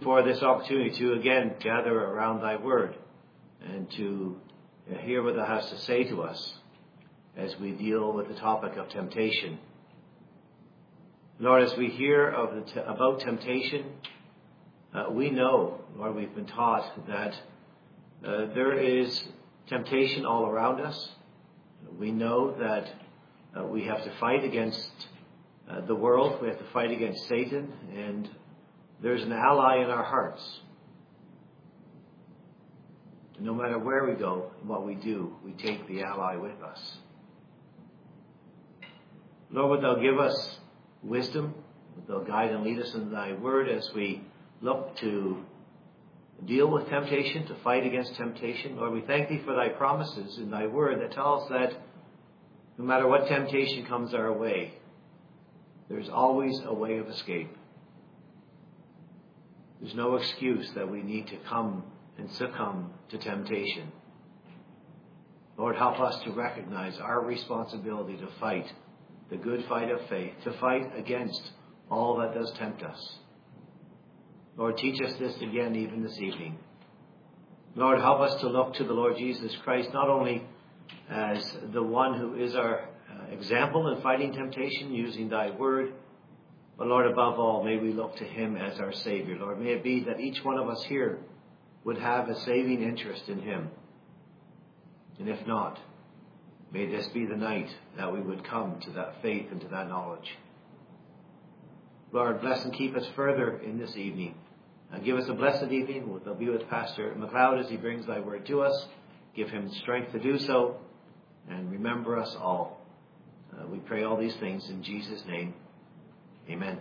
for this opportunity to again gather around thy word and to hear what thou hast to say to us as we deal with the topic of temptation. Lord, as we hear about temptation, we know, Lord, we've been taught that there is temptation all around us. We know that we have to fight against the world. We have to fight against Satan, and there's an ally in our hearts. No matter where we go and what we do, we take the ally with us. Lord, would thou give us wisdom? Would thou guide and lead us in thy word as we look to deal with temptation, to fight against temptation? Lord, we thank thee for thy promises in thy word that tell us that no matter what temptation comes our way, there's always a way of escape. There's no excuse that we need to come and succumb to temptation. Lord, help us to recognize our responsibility to fight the good fight of faith, to fight against all that does tempt us. Lord, teach us this again even this evening. Lord, help us to look to the Lord Jesus Christ not only as the one who is our example in fighting temptation using thy word, but Lord, above all, may we look to him as our Savior. Lord, may it be that each one of us here would have a saving interest in him. And if not, may this be the night that we would come to that faith and to that knowledge. Lord, bless and keep us further in this evening. Give us a blessed evening. We'll be with Pastor McLeod as he brings thy word to us. Give him strength to do so. And remember us all. We pray all these things in Jesus' name. Amen.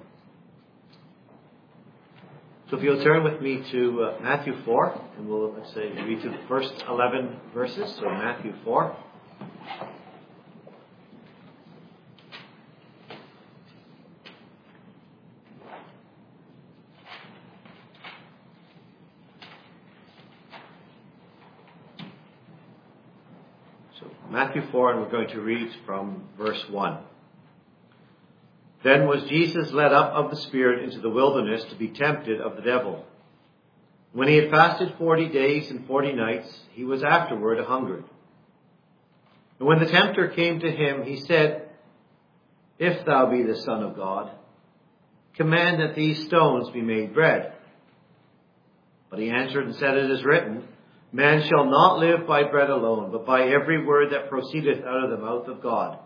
So if you'll turn with me to Matthew 4, and we'll read through the first 11 verses. So Matthew 4. So Matthew 4, and we're going to read from verse 1. Then was Jesus led up of the Spirit into the wilderness to be tempted of the devil. When he had fasted 40 days and 40 nights, he was afterward hungered. And when the tempter came to him, he said, If thou be the Son of God, command that these stones be made bread. But he answered and said, It is written, Man shall not live by bread alone, but by every word that proceedeth out of the mouth of God.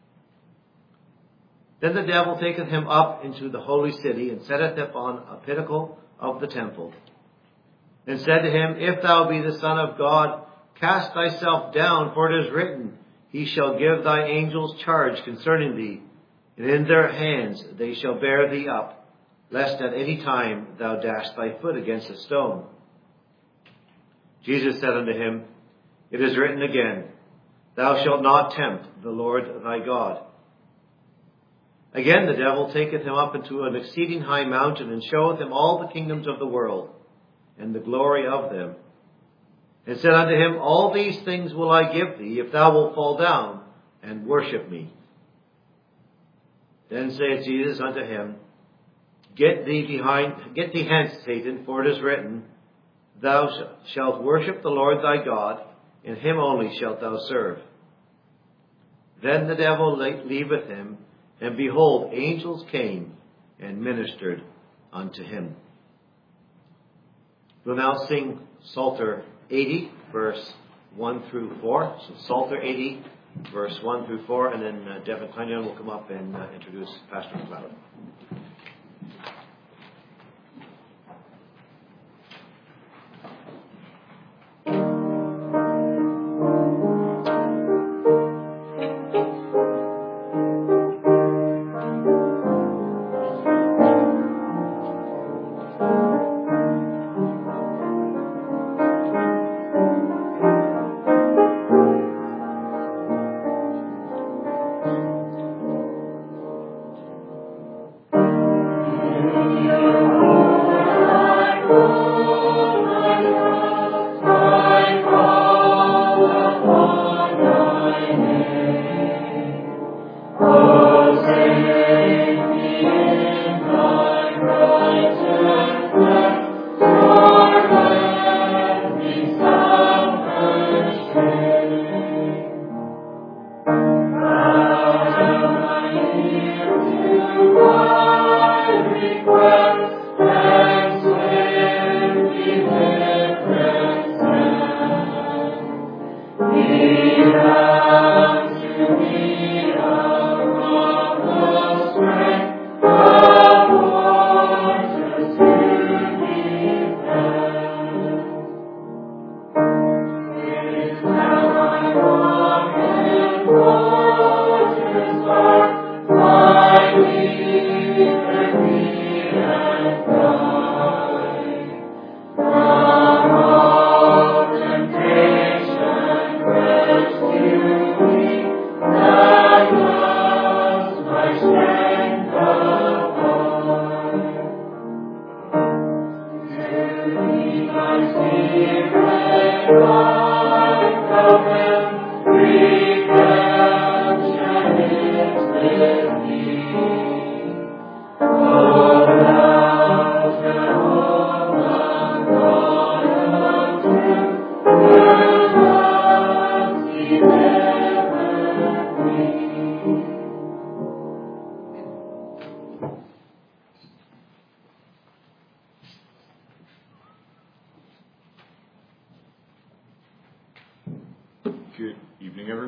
Then the devil taketh him up into the holy city, and setteth him upon a pinnacle of the temple, and said to him, If thou be the Son of God, cast thyself down, for it is written, He shall give thy angels charge concerning thee, and in their hands they shall bear thee up, lest at any time thou dash thy foot against a stone. Jesus said unto him, It is written again, Thou shalt not tempt the Lord thy God. Again the devil taketh him up into an exceeding high mountain, and showeth him all the kingdoms of the world, and the glory of them. And said unto him, All these things will I give thee, if thou wilt fall down and worship me. Then saith Jesus unto him, Get thee hence, Satan, for it is written, Thou shalt worship the Lord thy God, and him only shalt thou serve. Then the devil leaveth him, and behold, angels came and ministered unto him. We'll now sing Psalter 80, verse 1 through 4. So Psalter 80, verse 1 through 4, and then Devin Kleinion will come up and introduce Pastor McLeod.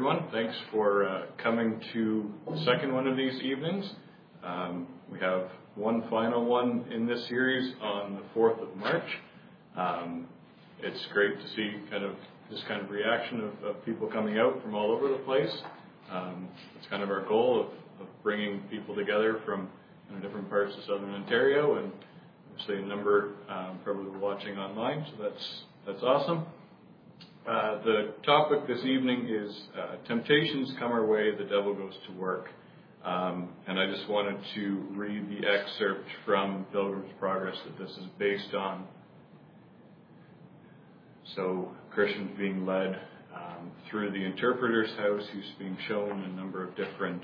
everyone. Thanks for coming to the second one of these evenings. We have one final one in this series on the 4th of March. It's great to see this kind of reaction of people coming out from all over the place. It's kind of our goal of bringing people together from different parts of Southern Ontario, and obviously a number probably watching online, so that's awesome. The topic this evening is temptations come our way, the devil goes to work. And I just wanted to read the excerpt from Pilgrim's Progress that this is based on. So Christian's being led through the interpreter's house. He's being shown a number of different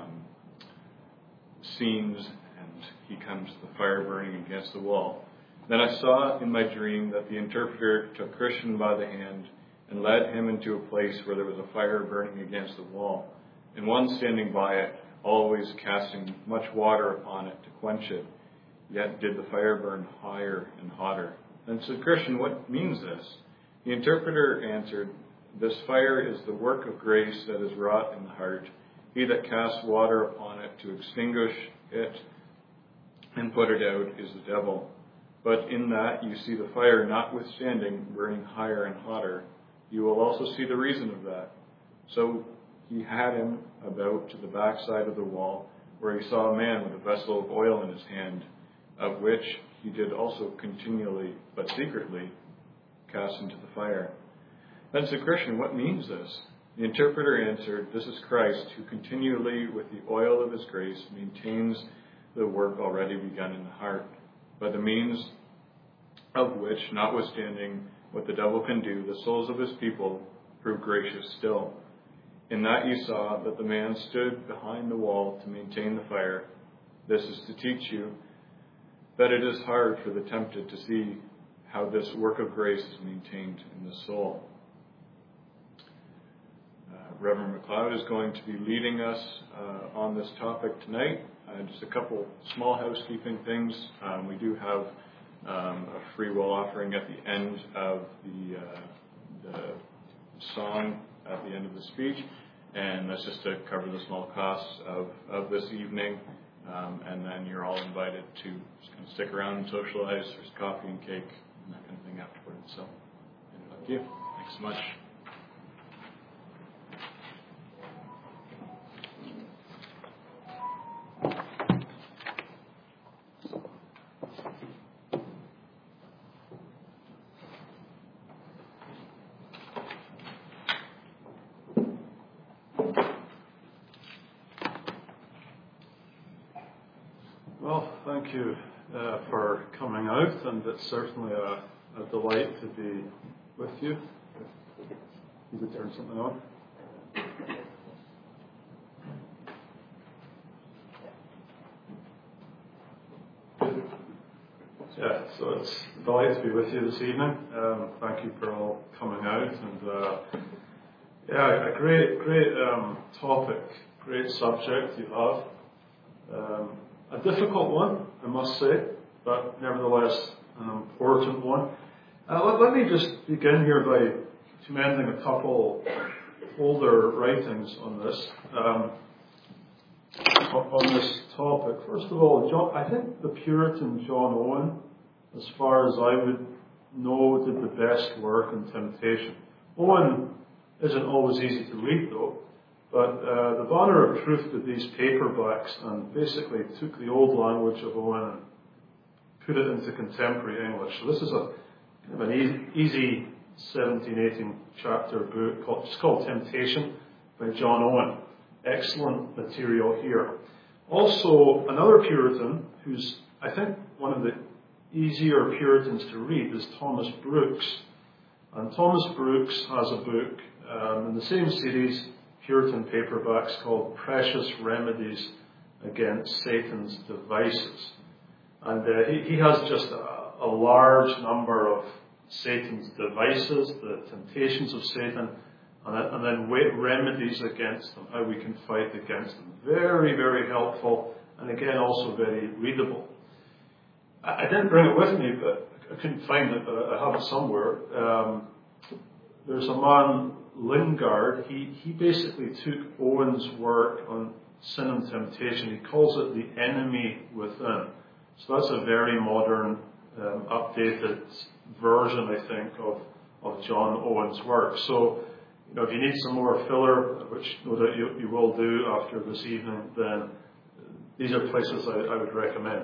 scenes, and he comes to the fire burning against the wall. Then I saw in my dream that the interpreter took Christian by the hand and led him into a place where there was a fire burning against the wall, and one standing by it, always casting much water upon it to quench it. Yet did the fire burn higher and hotter. Then said Christian, what means this? The interpreter answered, this fire is the work of grace that is wrought in the heart. He that casts water upon it to extinguish it and put it out is the devil. But in that you see the fire notwithstanding burning higher and hotter. You will also see the reason of that. So he had him about to the backside of the wall, where he saw a man with a vessel of oil in his hand, of which he did also continually, but secretly, cast into the fire. Then said Christian, what means this? The interpreter answered, this is Christ, who continually, with the oil of his grace, maintains the work already begun in the heart, by the means of which, notwithstanding what the devil can do, the souls of his people prove gracious still. In that you saw that the man stood behind the wall to maintain the fire. This is to teach you that it is hard for the tempted to see how this work of grace is maintained in the soul. Reverend McLeod is going to be leading us on this topic tonight. Just a couple small housekeeping things. We do have a free will offering at the end of the song at the end of the speech, and that's just to cover the small costs of this evening, and then you're all invited to just kind of stick around and socialize. There's coffee and cake and that kind of thing afterwards. So, thank you. Thanks so much. Thank you for coming out, and it's certainly a delight to be with you. You could turn something on. Yeah, so it's a delight to be with you this evening. Thank you for all coming out, and a great topic, great subject you have. A difficult one, I must say, but nevertheless an important one. Let me just begin here by commending a couple older writings on this topic. First of all, I think the Puritan John Owen, as far as I would know, did the best work on temptation. Owen isn't always easy to read, though. But the Banner of Truth did these paperbacks and basically took the old language of Owen and put it into contemporary English. So this is kind of an easy 17, 18 chapter book called Temptation by John Owen. Excellent material here. Also, another Puritan who's, I think, one of the easier Puritans to read is Thomas Brooks. And Thomas Brooks has a book in the same series, Puritan paperbacks, called Precious Remedies Against Satan's Devices. And he has just a large number of Satan's devices, the temptations of Satan, and then remedies against them, how we can fight against them. Very, very helpful, and again, also very readable. I didn't bring it with me, but I couldn't find it, but I have it somewhere. There's a man Lingard, he basically took Owen's work on sin and temptation. He calls it the enemy within. So that's a very modern, updated version, I think, of John Owen's work. So, if you need some more filler, which no doubt you will do after this evening, then these are places I would recommend.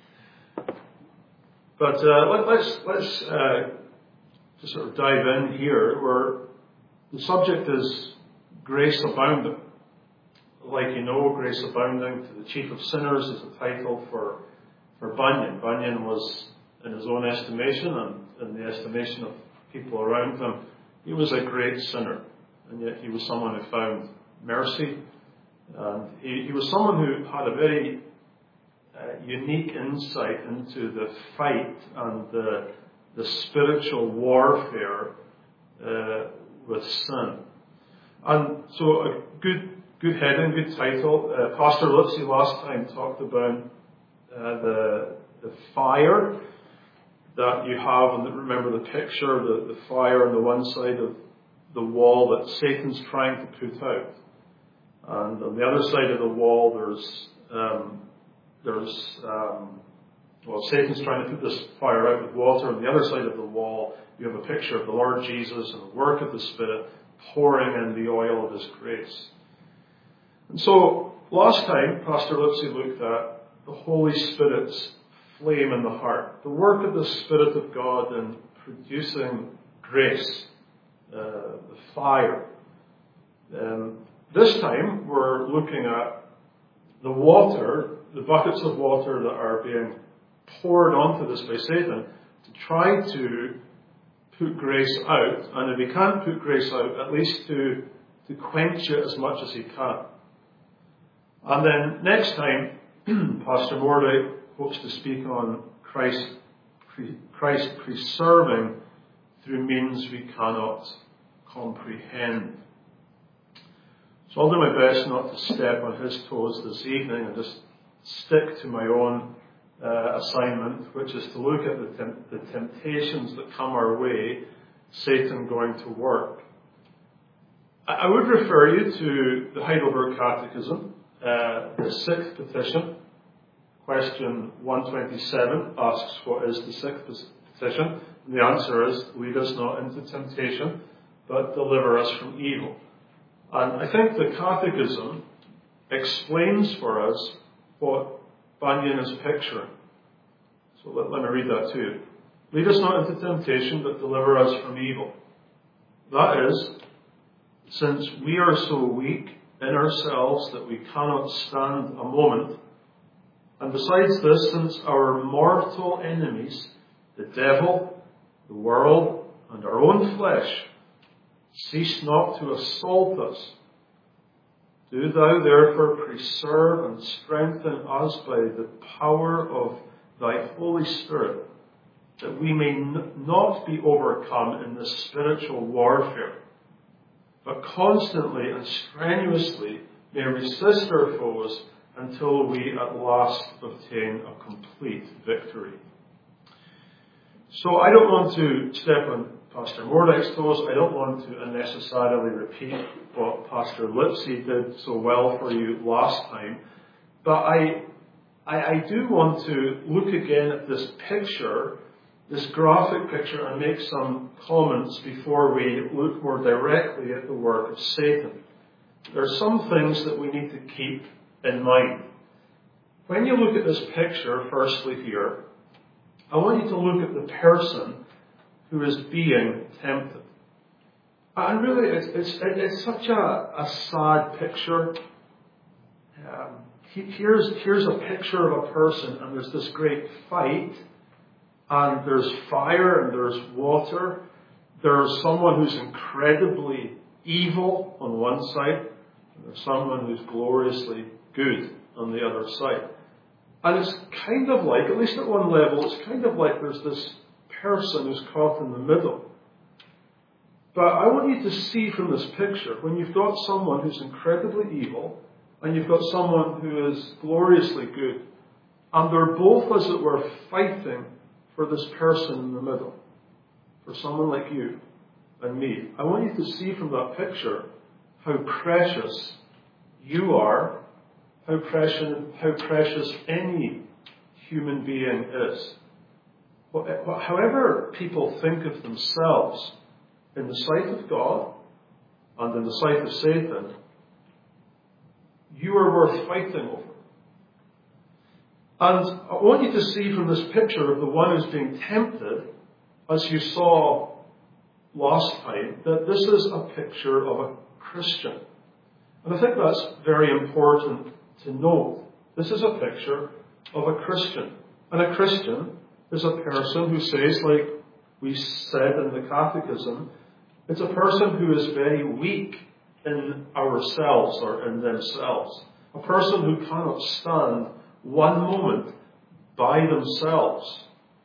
But let's just sort of dive in here, where the subject is grace abounding. Like you know, Grace Abounding to the Chief of Sinners is a title for Bunyan. Bunyan was, in his own estimation and in the estimation of people around him, he was a great sinner. And yet he was someone who found mercy. And he was someone who had a very unique insight into the fight and the spiritual warfare with sin. And so a good heading, good title. Pastor Lipsy last time talked about the fire that you have, and remember the picture, the fire on the one side of the wall that Satan's trying to put out, and on the other side of the wall Satan's trying to put this fire out with water. On the other side of the wall, you have a picture of the Lord Jesus and the work of the Spirit pouring in the oil of His grace. And so, last time, Pastor Lipsy looked at the Holy Spirit's flame in the heart, the work of the Spirit of God in producing grace, the fire. This time, we're looking at the water, the buckets of water that are being poured onto this by Satan to try to put grace out, and if he can't put grace out, at least to quench it as much as he can. And then next time, Pastor Mordey hopes to speak on Christ preserving through means we cannot comprehend. So I'll do my best not to step on his toes this evening and just stick to my own assignment, which is to look at the temptations that come our way, Satan going to work. I would refer you to the Heidelberg Catechism, the sixth petition. Question 127 asks, what is the sixth petition? And the answer is, lead us not into temptation, but deliver us from evil. And I think the Catechism explains for us what Bunyan is picturing. So let me read that to you. Lead us not into temptation, but deliver us from evil. That is, since we are so weak in ourselves that we cannot stand a moment, and besides this, since our mortal enemies, the devil, the world, and our own flesh, cease not to assault us, do thou therefore preserve and strengthen us by the power of thy Holy Spirit, that we may not be overcome in this spiritual warfare, but constantly and strenuously may resist our foes until we at last obtain a complete victory. So I don't want to step on Pastor Mordec's toes. I don't want to unnecessarily repeat what Pastor Lipsy did so well for you last time. But I do want to look again at this picture, this graphic picture, and make some comments before we look more directly at the work of Satan. There are some things that we need to keep in mind. When you look at this picture, firstly here, I want you to look at the person who is being tempted. And really, it's such a sad picture. Here's a picture of a person, and there's this great fight, and there's fire, and there's water. There's someone who's incredibly evil on one side, and there's someone who's gloriously good on the other side. And it's kind of like, at least at one level, it's kind of like there's this person who's caught in the middle. But I want you to see from this picture, when you've got someone who's incredibly evil, and you've got someone who is gloriously good, and they're both, as it were, fighting for this person in the middle, for someone like you. and me. I want you to see from that picture how precious you are, how precious any human being is. However people think of themselves in the sight of God and in the sight of Satan, you are worth fighting over. And I want you to see from this picture of the one who's being tempted, as you saw last time, that this is a picture of a Christian. And I think that's very important to note. This is a picture of a Christian. And a Christian is a person who says, like we said in the Catechism, it's a person who is very weak in ourselves or in themselves. A person who cannot stand one moment by themselves.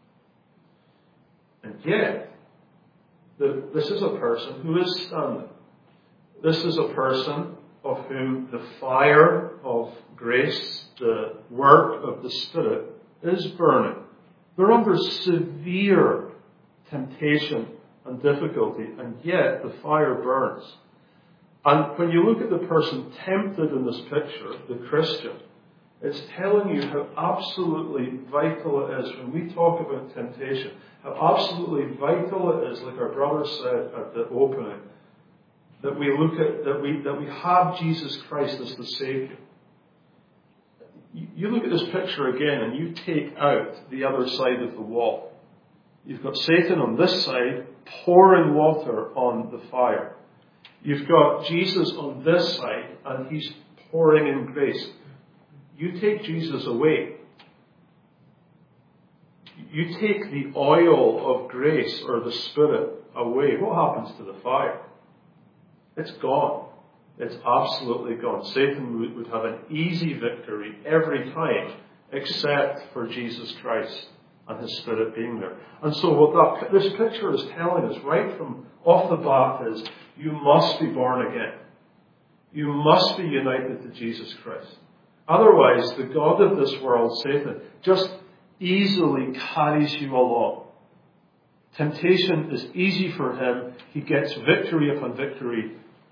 And yet, this is a person who is standing. This is a person of whom the fire of grace, the work of the Spirit, is burning. They're under severe temptation and difficulty, and yet the fire burns. And when you look at the person tempted in this picture, the Christian, it's telling you how absolutely vital it is when we talk about temptation, how absolutely vital it is, like our brother said at the opening, that we look at, that we have Jesus Christ as the Savior. You look at this picture again and you take out the other side of the wall. You've got Satan on this side pouring water on the fire. You've got Jesus on this side and he's pouring in grace. You take Jesus away. You take the oil of grace or the Spirit away. What happens to the fire? It's gone. It's absolutely gone. Satan would have an easy victory every time except for Jesus Christ and his Spirit being there. And so what this picture is telling us right from off the bat is you must be born again. You must be united to Jesus Christ. Otherwise, the God of this world, Satan, just easily carries you along. Temptation is easy for him. He gets victory upon victory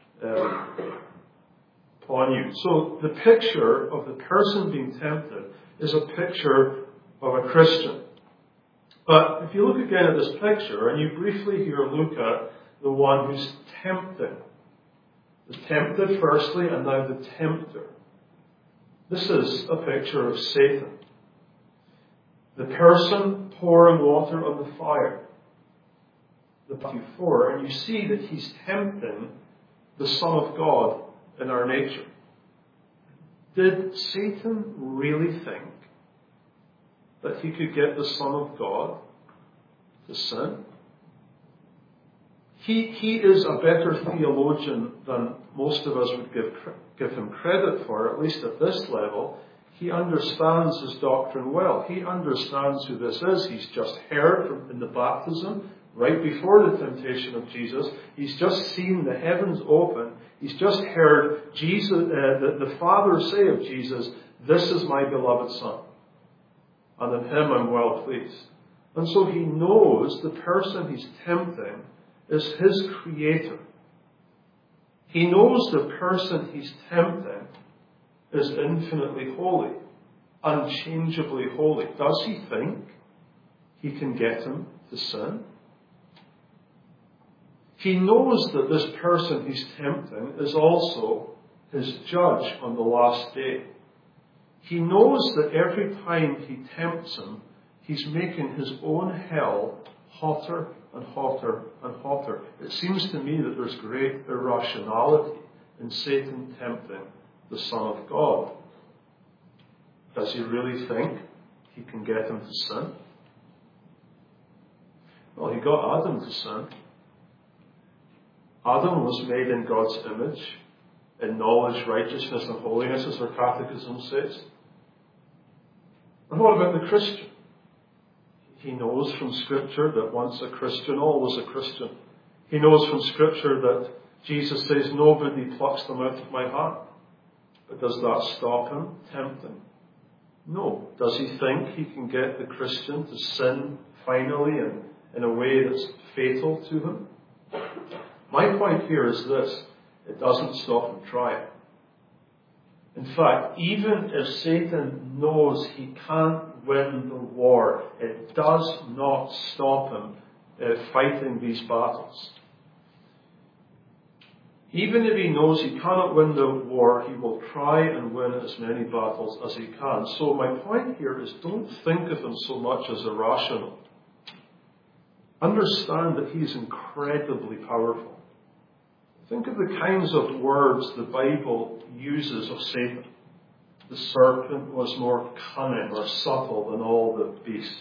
upon you. So the picture of the person being tempted is a picture of a Christian. But if you look again at this picture, and you briefly here look at the one who's tempting. The tempted firstly, and now the tempter. This is a picture of Satan. The person pouring water on the fire. The Matthew 4, and you see that he's tempting the Son of God in our nature. Did Satan really think that he could get the Son of God to sin? He is a better theologian than most of us would give him credit for, at least at this level. He understands his doctrine well. He understands who this is. He's just heard in the baptism, right before the temptation of Jesus. He's just seen the heavens open. He's just heard Jesus, the Father say of Jesus, "This is my beloved Son, and in him I'm well pleased." And so he knows the person he's tempting is his creator. He knows the person he's tempting is infinitely holy, unchangeably holy. Does he think he can get him to sin? He knows that this person he's tempting is also his judge on the last day. He knows that every time he tempts him, he's making his own hell hotter and hotter and hotter. It seems to me that there's great irrationality in Satan tempting the Son of God. Does he really think he can get him to sin? Well, he got Adam to sin. Adam was made in God's image, in knowledge, righteousness, and holiness, as our catechism says. And what about the Christian? He knows from Scripture that once a Christian, always a Christian. He knows from Scripture that Jesus says, "Nobody plucks them out of my hand." But does that stop him tempting? No. Does he think he can get the Christian to sin finally and in a way that's fatal to him? My point here is this: it doesn't stop him trying. In fact, even if Satan knows he can't win the war, it does not stop him fighting these battles. Even if he knows he cannot win the war, he will try and win as many battles as he can. So my point here is, don't think of him so much as irrational. Understand that he is incredibly powerful. Think of the kinds of words the Bible uses of Satan. The serpent was more cunning or subtle than all the beasts.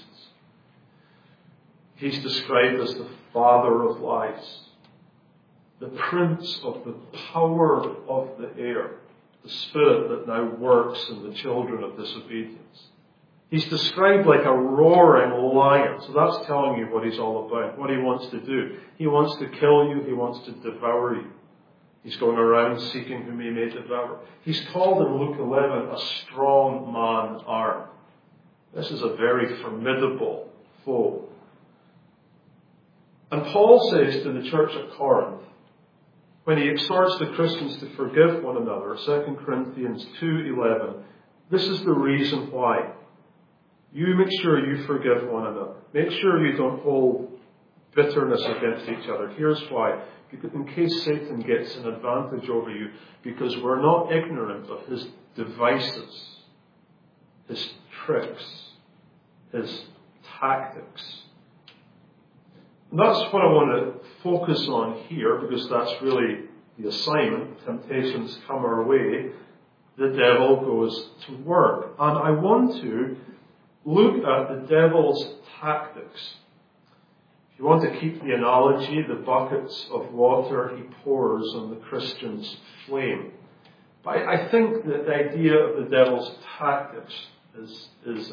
He's described as the father of lies, the prince of the power of the air, the spirit that now works in the children of disobedience. He's described like a roaring lion. So that's telling you what he's all about, what he wants to do. He wants to kill you. He wants to devour you. He's going around seeking whom he may devour. He's called in Luke 11 a strong man armed. This is a very formidable foe. And Paul says to the church at Corinth, when he exhorts the Christians to forgive one another, 2 Corinthians 2:11, this is the reason why. You make sure you forgive one another. Make sure you don't hold bitterness against each other. Here's why. In case Satan gets an advantage over you, because we're not ignorant of his devices, his tricks, his tactics. And that's what I want to focus on here, because that's really the assignment. Temptations come our way. The devil goes to work. And I want to look at the devil's tactics. If you want to keep the analogy, the buckets of water he pours on the Christian's flame. But I think that the idea of the devil's tactics is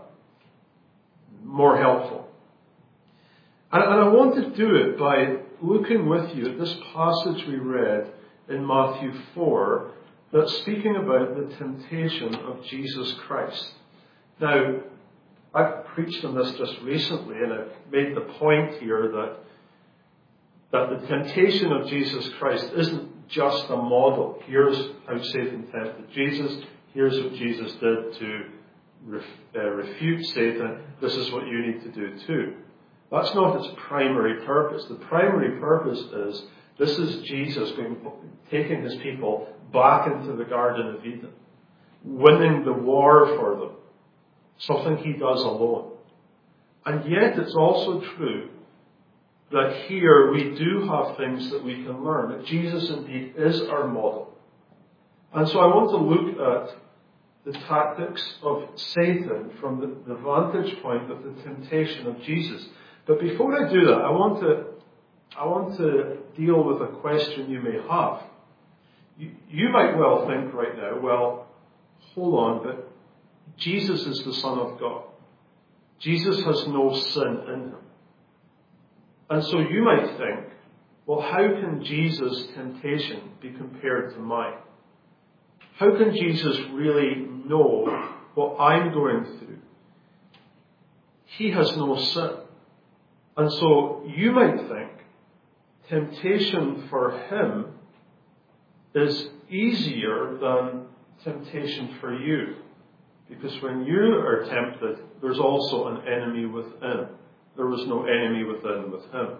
more helpful. And I want to do it by looking with you at this passage we read in Matthew 4 that's speaking about the temptation of Jesus Christ. Now, I've preached on this just recently, and I've made the point here that the temptation of Jesus Christ isn't just a model. Here's how Satan tempted Jesus. Here's what Jesus did to refute Satan. This is what you need to do too. That's not its primary purpose. The primary purpose is, this is Jesus taking his people back into the Garden of Eden, winning the war for them, something he does alone. And yet it's also true that here we do have things that we can learn, that Jesus indeed is our model. And so I want to look at the tactics of Satan from the vantage point of the temptation of Jesus. But before I do that, I want to deal with a question you may have. You might well think right now, well, hold on, but Jesus is the Son of God. Jesus has no sin in him. And so you might think, well, how can Jesus' temptation be compared to mine? How can Jesus really know what I'm going through? He has no sin. And so you might think temptation for him is easier than temptation for you. Because when you are tempted, there's also an enemy within. There was no enemy within with him.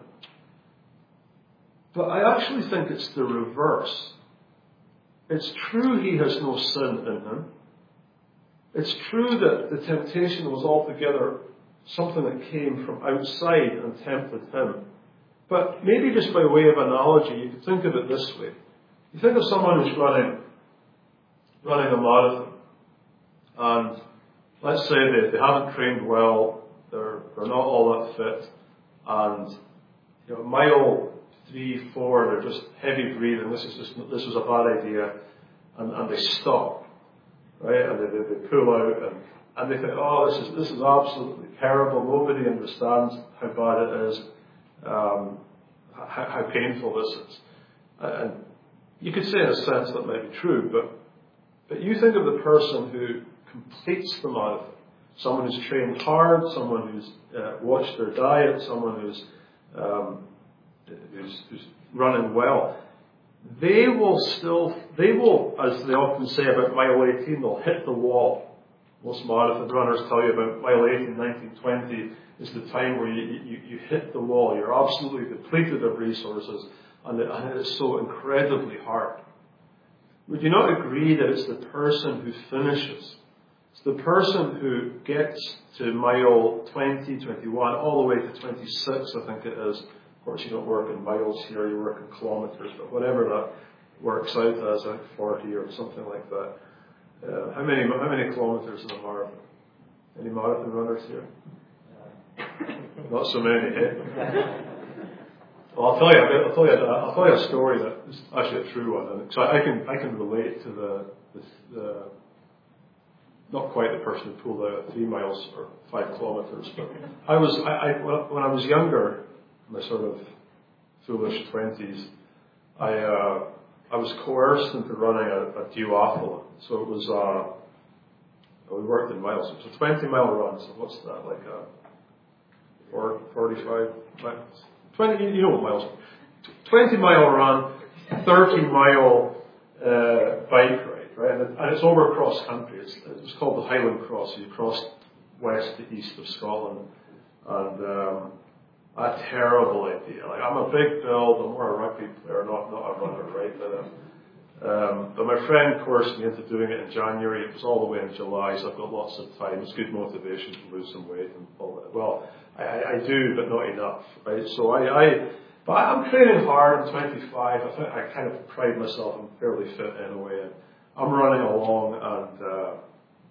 But I actually think it's the reverse. It's true he has no sin in him. It's true that the temptation was altogether something that came from outside and tempted him. But maybe just by way of analogy, you could think of it this way. You think of someone who's running a marathon. And let's say they haven't trained well, they're not all that fit, and mile 3, 4, they're just heavy breathing. This was a bad idea, and they stop, right? And they pull out, and they think, oh, this is absolutely terrible. Nobody understands how bad it is, how painful this is. And you could say in a sense that might be true, but you think of the person who completes the marathon. Someone who's trained hard, someone who's watched their diet, someone who's running well, they will, as they often say about mile 18, they'll hit the wall. Most marathon runners tell you about mile 18, 1920 is the time where you hit the wall. You're absolutely depleted of resources, and it is so incredibly hard. Would you not agree that it's the person who finishes? It's the person who gets to mile 20, 21, all the way to 26, I think it is. Of course, you don't work in miles here, you work in kilometres, but whatever that works out as, I think 40 or something like that. How many kilometres in a marathon? Any marathon runners here? Not so many, eh? Well, I'll tell you a story that is actually a true one. And so I can relate to the not quite the person who pulled out 3 miles or 5 kilometres, but when I was younger, in my sort of foolish 20s, I was coerced into running a duathlon. So it was we worked in miles. It was a 20-mile run. So what's that, like a 45 miles? 20, you know what miles are. 20-mile run, 30-mile bike ride, right? And it's over across country. It's called the Highland Cross. So you cross west to east of Scotland. And a terrible idea. Like, I'm a big build, I'm more a rugby player, not a runner, right? But my friend coerced me into doing it in January. It was all the way in July, so I've got lots of time. It's good motivation to lose some weight and all that. Well, I do, but not enough, right? So but I'm training hard. I'm 25. I think I kind of pride myself. I'm fairly fit anyway. And I'm running along, and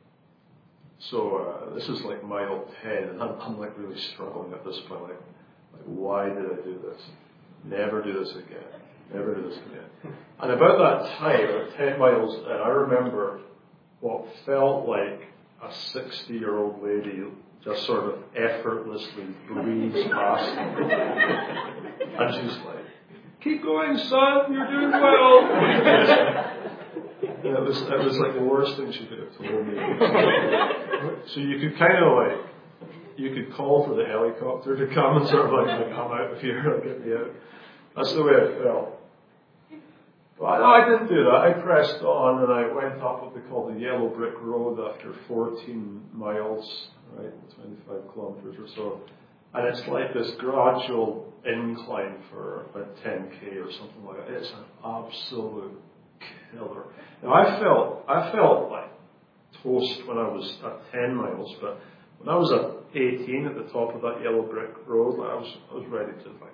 so this is like mile 10, and I'm like really struggling at this point. Like, why did I do this? Never do this again. Never do this again. And about that time, about 10 miles in, I remember what felt like a 60-year-old lady just sort of effortlessly breezed past me. And she's like, "Keep going, son, you're doing well." And it was like the worst thing she could have told me. So you could kind of like, you could call for the helicopter to come and sort of like come out of here and get me out. That's the way I felt. But no, I didn't do that. I pressed on and I went up what they call the Yellow Brick Road after 14 miles, right, 25 kilometres or so. And it's like this gradual incline for about 10k or something like that. It's an absolute killer. Now I felt like toast when I was at 10 miles, but when I was at 18 at the top of that Yellow Brick Road, I was ready to fight.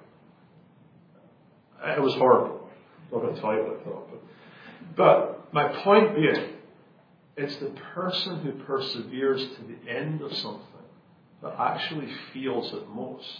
It was horrible. I'm not going to tell you what I thought. But my point being, it's the person who perseveres to the end of something that actually feels it most.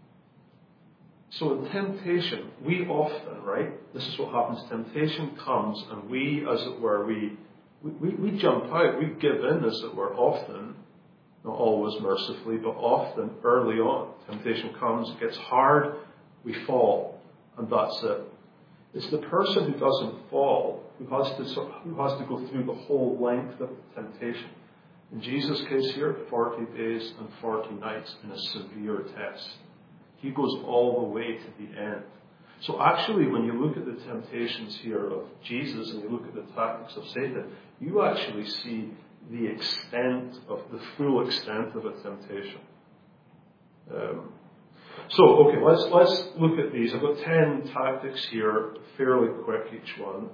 So in temptation, we often, right, this is what happens, temptation comes and we, as it were, we jump out, we give in, as it were, often, not always mercifully, but often early on. Temptation comes, it gets hard, we fall, and that's it. It's the person who doesn't fall who has to go through the whole length of the temptation. In Jesus' case here, 40 days and 40 nights in a severe test. He goes all the way to the end. So actually, when you look at the temptations here of Jesus and you look at the tactics of Satan, you actually see the full extent of a temptation. So, okay, let's look at these. I've got 10 tactics here, fairly quick each one.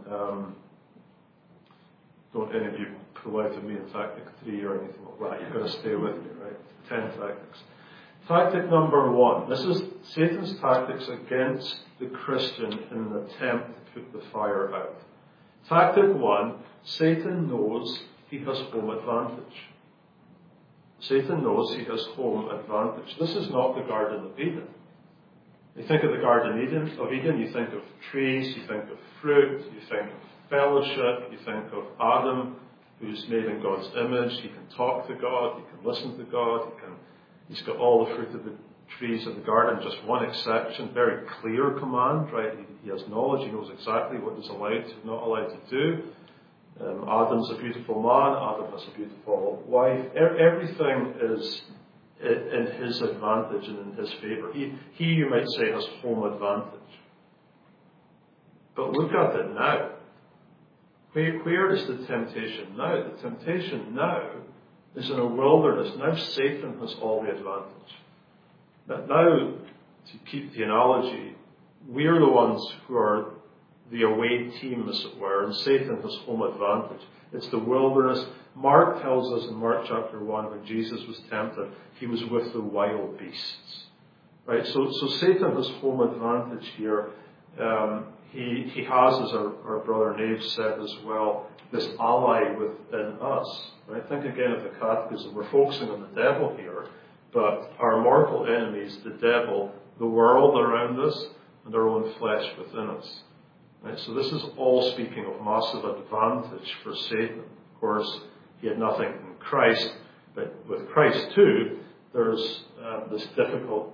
Don't any of you pull out of me in tactic 3 or anything like that. You've got to stay with me, right? 10 tactics. Tactic number 1. This is Satan's tactics against the Christian in an attempt to put the fire out. Tactic 1, Satan knows he has home advantage. Satan knows he has home advantage. This is not the Garden of Eden. You think of the Garden of Eden, you think of trees, you think of fruit, you think of fellowship, you think of Adam, who's made in God's image. He can talk to God, he can listen to God, he's got all the fruit of the trees of the garden, just one exception, very clear command, right? He has knowledge, he knows exactly what he's allowed to, not allowed to do. Adam's a beautiful man, Adam has a beautiful wife. Everything is in his advantage and in his favour. He, you might say, has home advantage. But look at it now. Where is the temptation now? The temptation now is in a wilderness. Now Satan has all the advantage. Now, to keep the analogy, we're the ones who are the away team, as it were, and Satan has home advantage. It's the wilderness. Mark tells us in Mark chapter 1, when Jesus was tempted, he was with the wild beasts. Right? So Satan has home advantage here. He has, as our brother Nave said as well, this ally within us. Right? Think again of the catechism. We're focusing on the devil here, but our mortal enemies, the devil, the world around us, and our own flesh within us. Right? So this is all speaking of massive advantage for Satan. Of course, he had nothing in Christ, but with Christ too, there's this difficult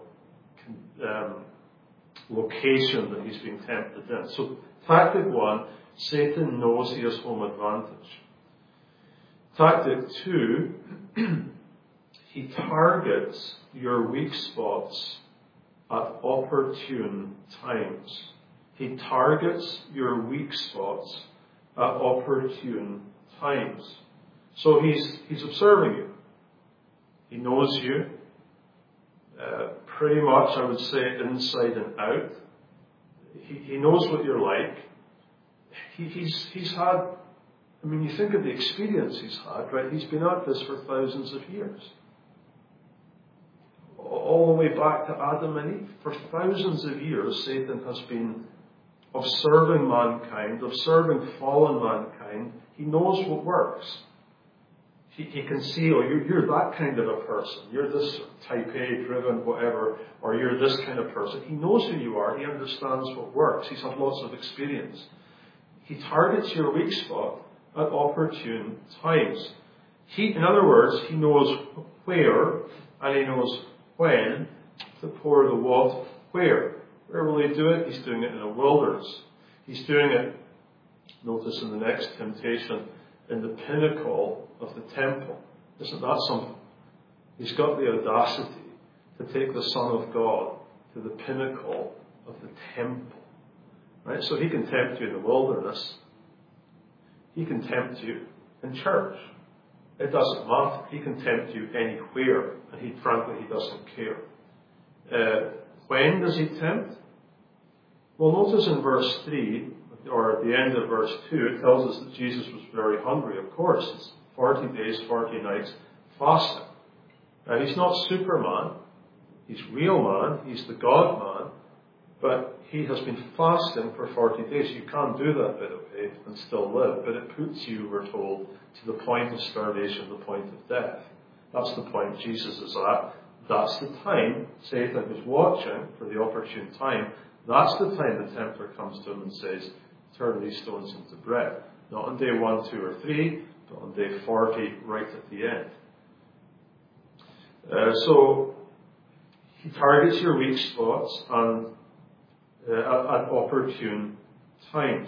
location that he's being tempted in. So tactic 1, Satan knows he has home advantage. Tactic 2, he targets your weak spots at opportune times. He targets your weak spots at opportune times. So he's observing you. He knows you. Pretty much, I would say, inside and out. He knows what you're like. He's had, I mean, you think of the experience he's had, right? He's been at this for thousands of years. All the way back to Adam and Eve. For thousands of years, Satan has been observing mankind, observing fallen mankind. He knows what works. He can see, oh, you're that kind of a person. You're this type A, driven, whatever, or you're this kind of person. He knows who you are. He understands what works. He's had lots of experience. He targets your weak spot at opportune times. In other words, he knows where and he knows when to pour the water. Where? Where will he do it? He's doing it in a wilderness. He's doing it, notice in the next temptation, in the pinnacle of the temple. Isn't that something? He's got the audacity to take the Son of God to the pinnacle of the temple. Right? So he can tempt you in the wilderness. He can tempt you in church. It doesn't matter. He can tempt you anywhere, and frankly, he doesn't care. When does he tempt? Well, notice in verse 3, or at the end of verse 2, it tells us that Jesus was very hungry. Of course, it's 40 days, 40 nights fasting. Now, he's not Superman. He's real man. He's the God-man. But he has been fasting for 40 days. You can't do that bit of faith and still live. But it puts you, we're told, to the point of starvation, the point of death. That's the point Jesus is at. That's the time Satan is watching for the opportune time. That's the time the tempter comes to him and says, turn these stones into bread. Not on day 1, 2, or 3, but on day 40, right at the end. So he targets your weak spots and at opportune times.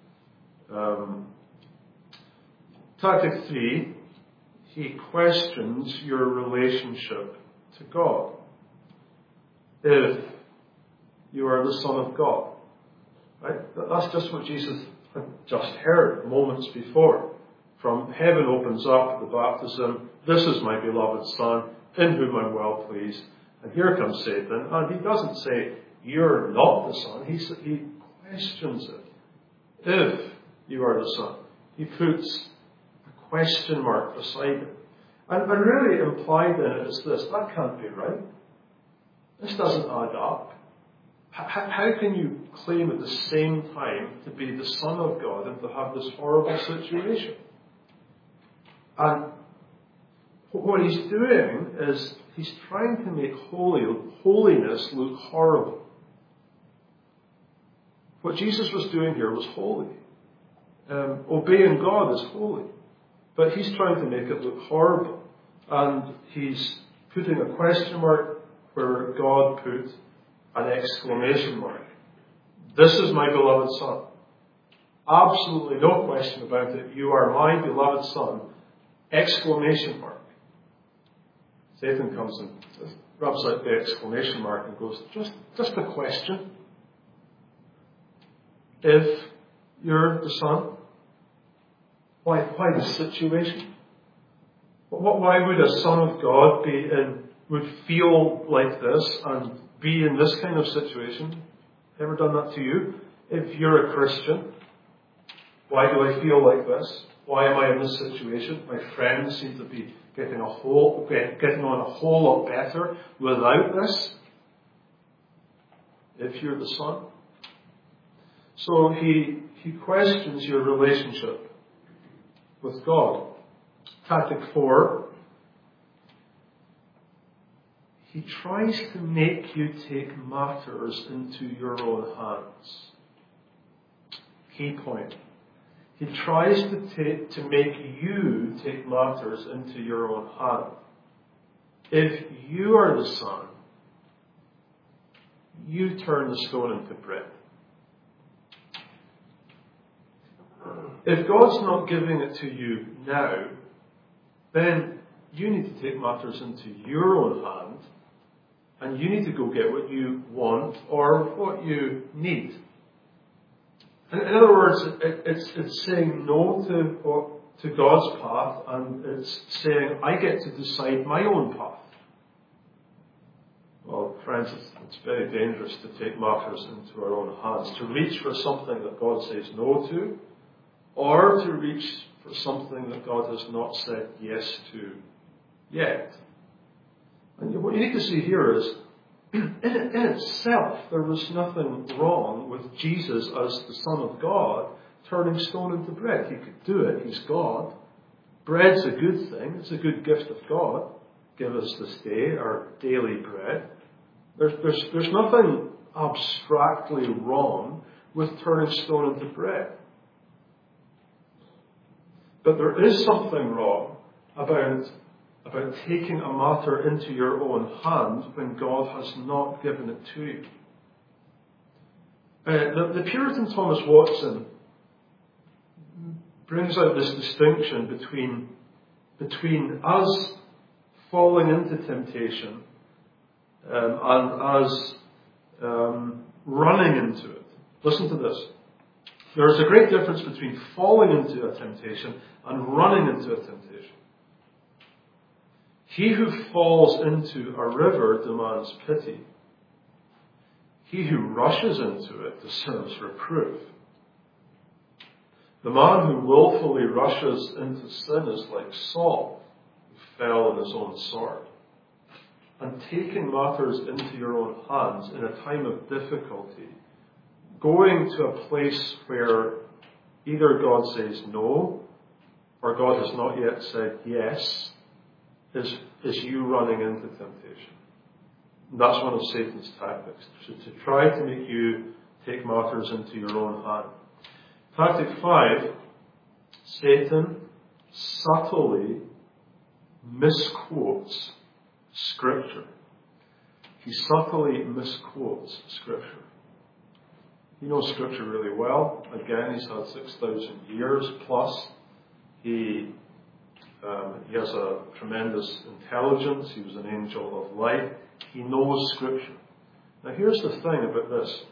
Tactic 3, he questions your relationship to God. If you are the Son of God. Right? That's just what Jesus had just heard moments before. From heaven opens up, the baptism, this is my beloved Son, in whom I'm well pleased. And here comes Satan, and he doesn't say, you're not the Son. He questions it. If you are the Son. He puts a question mark beside it. And really implied in it is this, that can't be right. This doesn't add up. How can you claim at the same time to be the Son of God and to have this horrible situation? And what he's doing is he's trying to make holiness look horrible. What Jesus was doing here was holy. Obeying God is holy. But he's trying to make it look horrible. And he's putting a question mark where God put an exclamation mark. This is my beloved Son. Absolutely no question about it. You are my beloved Son. Exclamation mark. Satan comes and rubs out the exclamation mark and goes, just a question. if you're the Son? Why this situation? Why would a Son of God would feel like this and be in this kind of situation? Ever done that to you? If you're a Christian, why do I feel like this? Why am I in this situation? My friends seem to be getting on a whole lot better without this. If you're the Son. So he questions your relationship with God. Tactic 4. He tries to make you take matters into your own hands. Key point. He tries to make you take matters into your own hand. If you are the Son, you turn the stone into bread. If God's not giving it to you now, then you need to take matters into your own hand, and you need to go get what you want or what you need. In other words, it's saying no to God's path, and it's saying, I get to decide my own path. Well, friends, it's very dangerous to take matters into our own hands, to reach for something that God says no to, or to reach for something that God has not said yes to yet. And what you need to see here is, in itself, there was nothing wrong with Jesus as the Son of God turning stone into bread. He could do it. He's God. Bread's a good thing. It's a good gift of God. Give us this day our daily bread. There's nothing abstractly wrong with turning stone into bread. But there is something wrong about taking a matter into your own hand when God has not given it to you. The Puritan Thomas Watson brings out this distinction between us falling into temptation and us running into it. Listen to this. There is a great difference between falling into a temptation and running into a temptation. He who falls into a river demands pity. He who rushes into it deserves reproof. The man who willfully rushes into sin is like Saul, who fell in his own sword. And taking matters into your own hands in a time of difficulty, going to a place where either God says no, or God has not yet said yes, is you running into temptation. And that's one of Satan's tactics, to try to make you take matters into your own hand. Tactic 5, Satan subtly misquotes Scripture. He subtly misquotes Scripture. He knows Scripture really well. Again, he's had 6,000 years plus. He has a tremendous intelligence. He was an angel of light. He knows Scripture. Now here's the thing about this.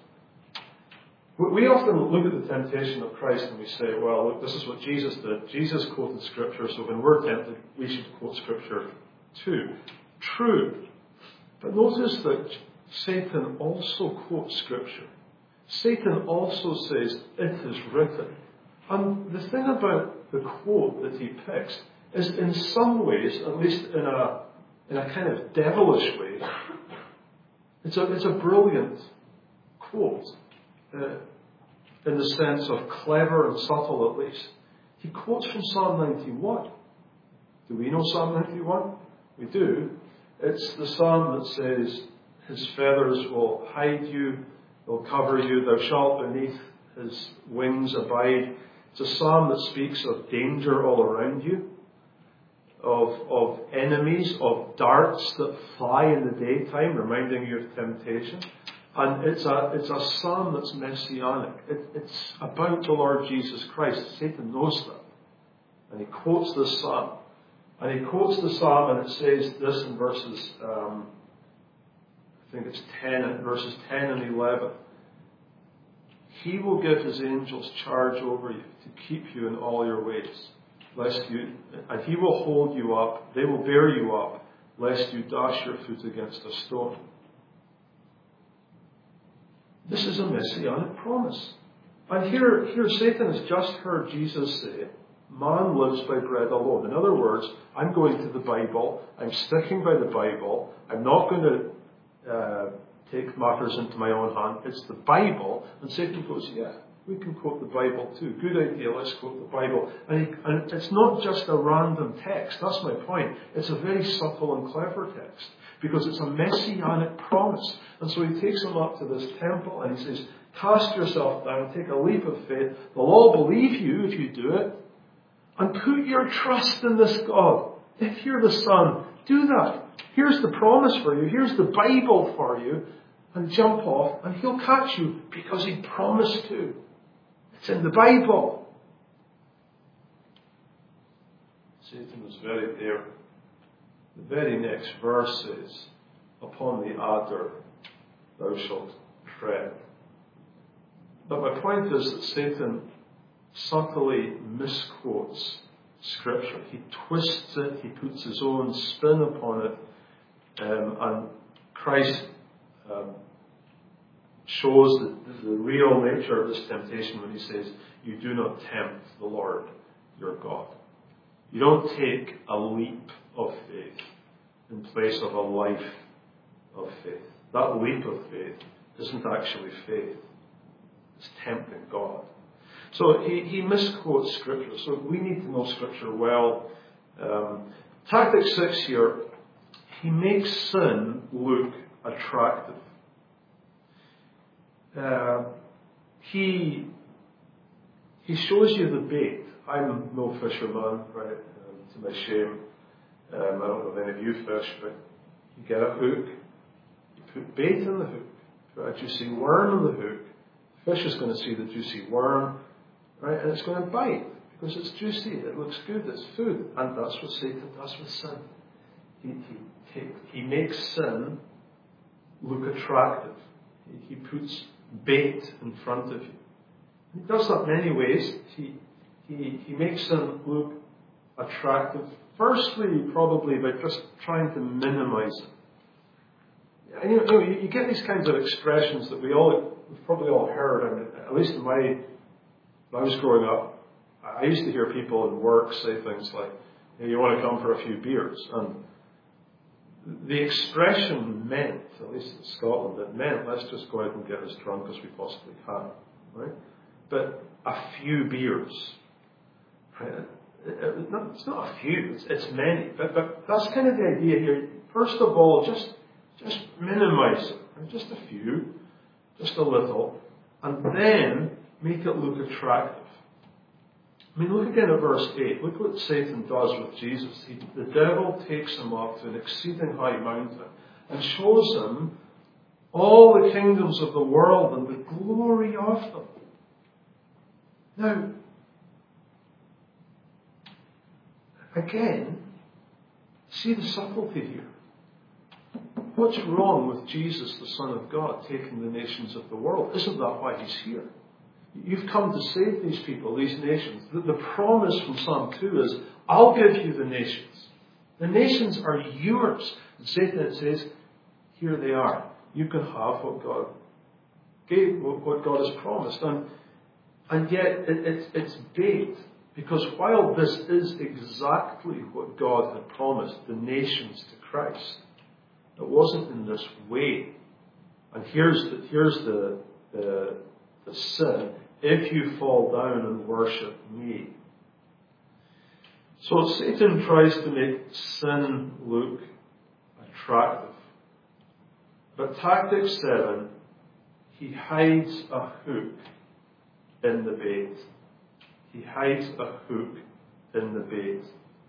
We often look at the temptation of Christ and we say, well, look, this is what Jesus did. Jesus quoted Scripture, so when we're tempted, we should quote Scripture too. True. But notice that Satan also quotes Scripture. Satan also says, it is written. And the thing about the quote that he picks is in some ways, at least in a kind of devilish way, it's a brilliant quote. In the sense of clever and subtle at least. He quotes from Psalm 91. Do we know Psalm 91? We do. It's the psalm that says, his feathers will hide you, they'll cover you, thou shalt beneath his wings abide. It's a psalm that speaks of danger all around you, of enemies, of darts that fly in the daytime, reminding you of temptation. And it's a psalm that's messianic. It's about the Lord Jesus Christ. Satan knows that. And he quotes this psalm. And he quotes the psalm and it says this in verses, I think it's 10, verses 10 and 11. He will give his angels charge over you to keep you in all your ways, and he will hold you up, they will bear you up, lest you dash your foot against a stone. This is a messianic promise. And here Satan has just heard Jesus say, man lives by bread alone. In other words, I'm going to the Bible, I'm sticking by the Bible, I'm not going to take matters into my own hand. It's the Bible. And Satan goes, yeah, we can quote the Bible too. Good idea, let's quote the Bible. And it's not just a random text, that's my point. It's a very subtle and clever text, because it's a messianic promise. And so he takes him up to this temple and he says, cast yourself down, take a leap of faith. They'll all believe you if you do it. And put your trust in this God. If you're the Son, do that. Here's the promise for you. Here's the Bible for you. And jump off and he'll catch you because he promised to. It's in the Bible. Satan was very there. The very next verse says, upon the adder thou shalt tread. But my point is that Satan subtly misquotes Scripture. He twists it, he puts his own spin upon it, and Christ shows the real nature of this temptation when he says, you do not tempt the Lord your God. You don't take a leap of faith in place of a life of faith. That leap of faith isn't actually faith. It's tempting God. So he misquotes Scripture. So we need to know Scripture well. Tactic 6 here, he makes sin look attractive. He shows you the bait. I'm no fisherman, right? To my shame. I don't know if any of you fish, but you get a hook, you put bait in the hook, put a juicy worm in the hook. The fish is going to see the juicy worm, right? And it's going to bite because it's juicy, it looks good, it's food. And that's what Satan does with sin. He makes sin look attractive. He puts bait in front of you. He does that many ways. He makes sin look attractive. Firstly, probably by just trying to minimize it. And you get these kinds of expressions that we've probably all heard. I mean, at least when I was growing up, I used to hear people in work say things like, hey, you want to come for a few beers? And the expression meant, at least in Scotland, it meant let's just go out and get as drunk as we possibly can, right? But a few beers, right? It's not a few, it's many. But that's kind of the idea here. First of all, just minimize it, right? Just a few, just a little, and then make it look attractive. I mean, look again at verse 8. Look what Satan does with Jesus. The devil takes him up to an exceeding high mountain and shows him all the kingdoms of the world and the glory of them. Now, again, see the subtlety here. What's wrong with Jesus, the Son of God, taking the nations of the world? Isn't that why he's here? You've come to save these people, these nations. The promise from Psalm 2 is, I'll give you the nations. The nations are yours. And Satan says, here they are. You can have what God gave, what God has promised. And yet it's bait. Because while this is exactly what God had promised, the nations to Christ, it wasn't in this way. And here's the sin. If you fall down and worship me. So Satan tries to make sin look attractive. But tactic 7, he hides a hook in the bait. He hides a hook in the bait.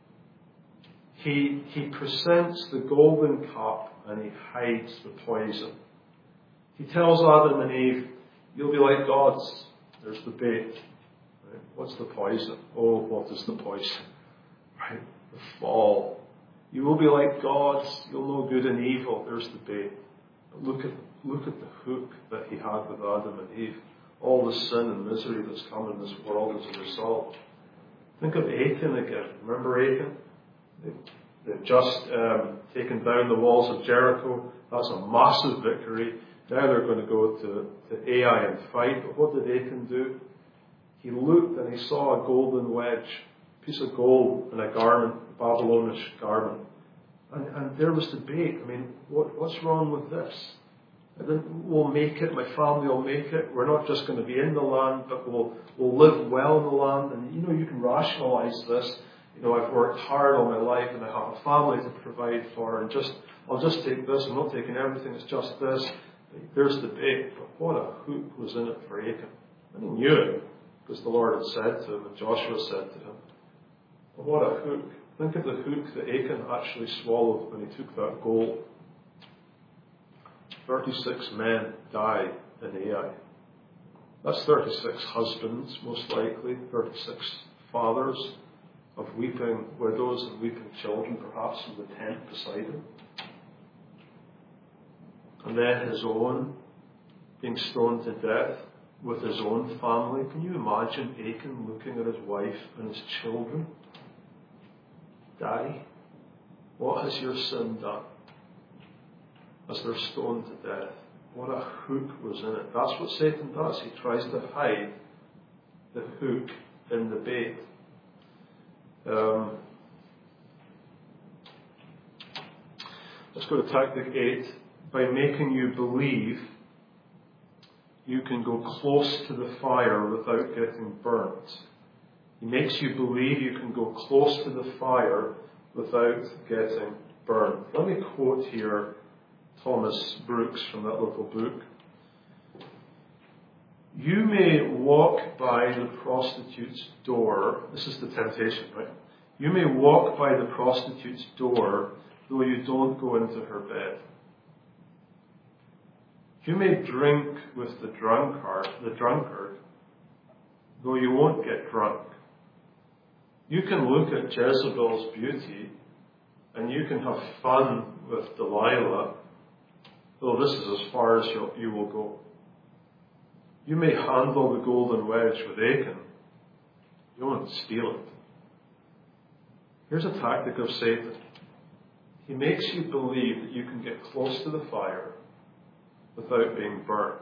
He presents the golden cup and he hides the poison. He tells Adam and Eve, you'll be like gods. There's the bait. Right? What's the poison? Oh, what is the poison? Right? The fall. You will be like gods. You'll know good and evil. There's the bait. But look at the hook that he had with Adam and Eve. all the sin and misery that's come in this world as a result. Think of Achan again. Remember Achan? They've just taken down the walls of Jericho. That's a massive victory. Now they're going to go to Ai and fight. But what did Achan do? He looked and he saw a golden wedge, a piece of gold in a garment, a Babylonish garment. And there was debate. I mean, what's wrong with this? We'll make it, my family will make it. We're not just going to be in the land, but we'll live well in the land. And you can rationalize this. I've worked hard all my life and I have a family to provide for, and I'll just take this. I'm not taking everything, it's just this. There's debate, but what a hook was in it for Achan. And he knew it, because the Lord had said to him, and Joshua said to him. But what a hook. Think of the hook that Achan actually swallowed when he took that gold. 36 men died in Ai. That's 36 husbands, most likely, 36 fathers of weeping widows and weeping children, perhaps in the tent beside him. And then his own being stoned to death with his own family. Can you imagine Achan looking at his wife and his children die? What has your sin done? As they're stoned to death. What a hook was in it. That's what Satan does. He tries to hide the hook in the bait. Let's go to tactic 8. By making you believe you can go close to the fire without getting burnt. He makes you believe you can go close to the fire without getting burnt. Let me quote here Thomas Brooks from that little book. You may walk by the prostitute's door. This is the temptation, right? You may walk by the prostitute's door, though you don't go into her bed. You may drink with the drunkard, though you won't get drunk. You can look at Jezebel's beauty, and you can have fun with Delilah, though this is as far as you will go. You may handle the golden wedge with Achan. You won't steal it. Here's a tactic of Satan. He makes you believe that you can get close to the fire without being burnt.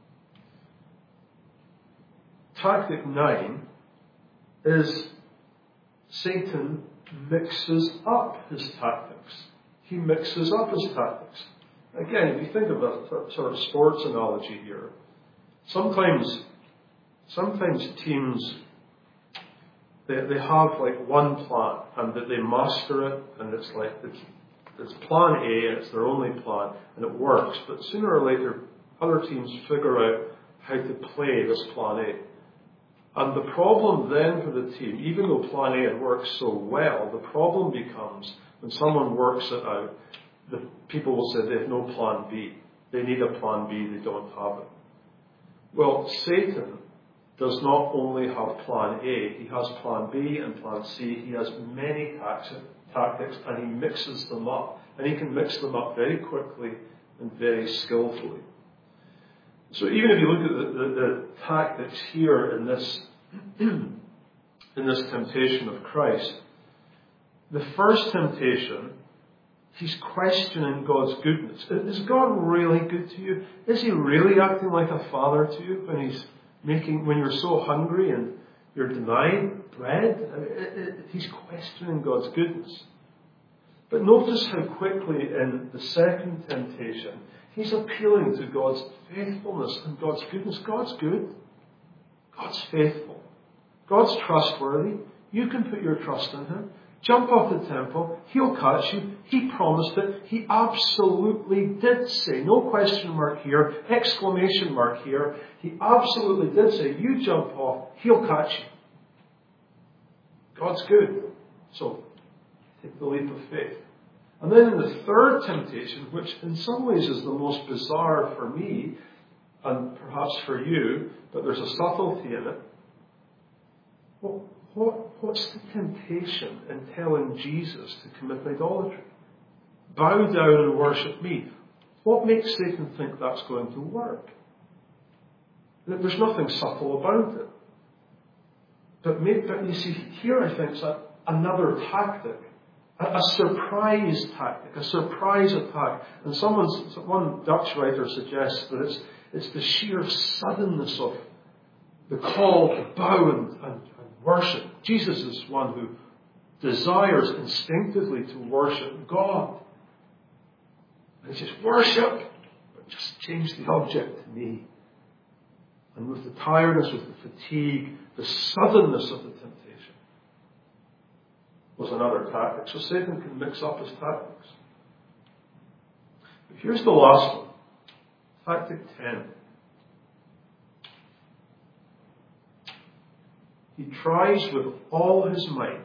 Tactic 9 is Satan mixes up his tactics. He mixes up his tactics. Again, if you think of a sort of sports analogy here, sometimes teams, they have like one plan and that they master it, and it's like it's plan A and it's their only plan and it works. But sooner or later, other teams figure out how to play this plan A. And the problem then for the team, even though plan A had worked so well, the problem becomes when someone works it out, the people will say they have no plan B. They need a plan B, they don't have it. Well, Satan does not only have plan A, he has plan B and plan C. He has many tactics, and he mixes them up. And he can mix them up very quickly and very skillfully. So even if you look at the tactics here in this temptation of Christ, the first temptation, he's questioning God's goodness. Is God really good to you? Is he really acting like a father to you when you're so hungry and you're denied bread? He's questioning God's goodness. But notice how quickly in the second temptation, he's appealing to God's faithfulness and God's goodness. God's good. God's faithful. God's trustworthy. You can put your trust in him. Jump off the temple. He'll catch you. He promised it. He absolutely did say. No question mark here. Exclamation mark here. He absolutely did say, you jump off. He'll catch you. God's good. So, take the leap of faith. And then in the third temptation, which in some ways is the most bizarre for me, and perhaps for you, but there's a subtlety in it. What's the temptation in telling Jesus to commit idolatry? Bow down and worship me. What makes Satan think that's going to work? There's nothing subtle about it. But you see, here I think it's another tactic, a surprise tactic, a surprise attack. And one Dutch writer suggests that it's the sheer suddenness of the call to bow and worship. Jesus is one who desires instinctively to worship God. And he says, worship, but just change the object to me. And with the tiredness, with the fatigue, the suddenness of the temptation was another tactic. So Satan can mix up his tactics. But here's the last one. Tactic 10. He tries with all his might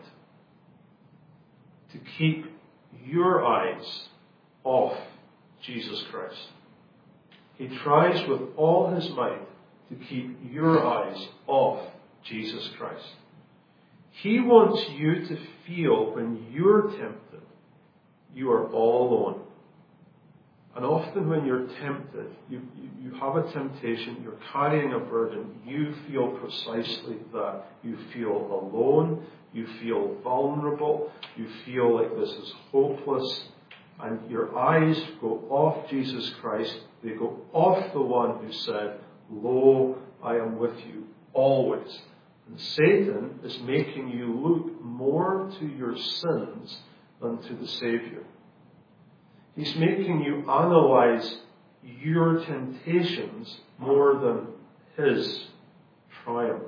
to keep your eyes off Jesus Christ. He tries with all his might to keep your eyes off Jesus Christ. He wants you to feel when you're tempted, you are all alone. And often when you're tempted, you have a temptation, you're carrying a burden, you feel precisely that. You feel alone, you feel vulnerable, you feel like this is hopeless, and your eyes go off Jesus Christ. They go off the one who said, "Lo, I am with you always." And Satan is making you look more to your sins than to the Savior. He's making you analyze your temptations more than his triumph.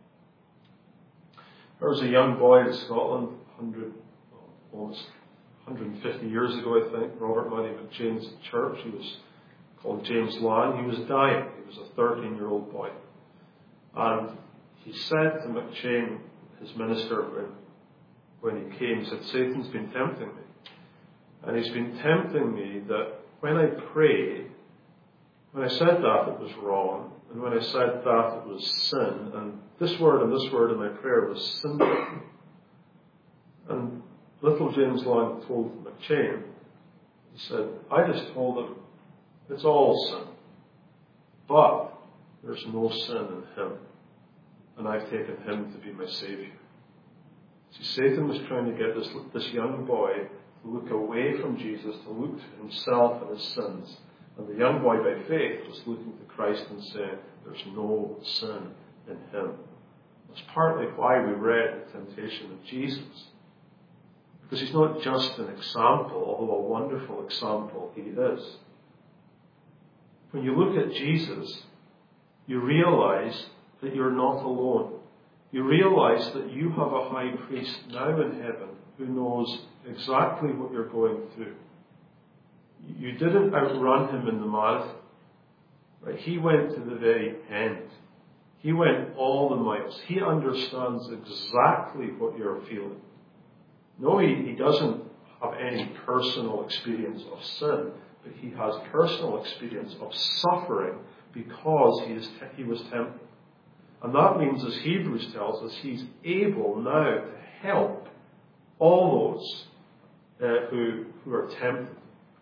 There was a young boy in Scotland, almost 150 years ago, I think, Robert Murray McChain's church. He was called James Lan. He was dying. He was a 13-year-old boy. And he said to McChain, his minister, when he came, he said, "Satan's been tempting me. And he's been tempting me that when I pray, when I said that, it was wrong. And when I said that, it was sin. And this word in my prayer was sinful." And little James Lang told McChain, he said, "I just told him, it's all sin. But there's no sin in him. And I've taken him to be my Savior." See, Satan was trying to get this young boy to look away from Jesus, to look to himself and his sins. And the young boy, by faith, was looking to Christ and saying, there's no sin in him. That's partly why we read the temptation of Jesus. Because he's not just an example, although a wonderful example he is. When you look at Jesus, you realize that you're not alone. You realize that you have a high priest now in heaven who knows exactly what you're going through. You didn't outrun him in the marathon. Right? He went to the very end. He went all the miles. He understands exactly what you're feeling. No, he doesn't have any personal experience of sin, but he has personal experience of suffering because he was tempted. And that means, as Hebrews tells us, he's able now to help all those who are tempted.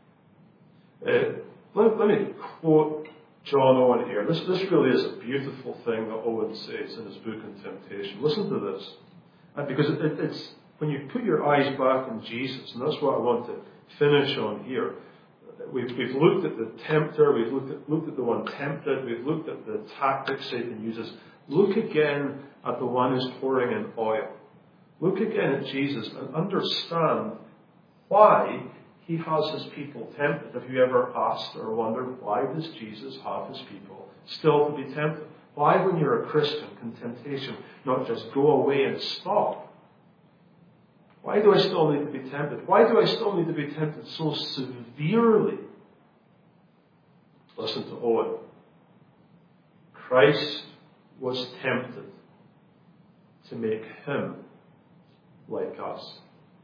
Let me quote John Owen here. This really is a beautiful thing that Owen says in his book on temptation. Listen to this. Because it's when you put your eyes back on Jesus, and that's what I want to finish on here. We've looked at the tempter, we've looked at the one tempted, we've looked at the tactics Satan uses. Look again at the one who's pouring in oil. Look again at Jesus and understand why he has his people tempted. Have you ever asked or wondered, why does Jesus have his people still to be tempted? Why, when you're a Christian, can temptation not just go away and stop? Why do I still need to be tempted? Why do I still need to be tempted so severely? Listen to Owen. Christ was tempted to make him like us.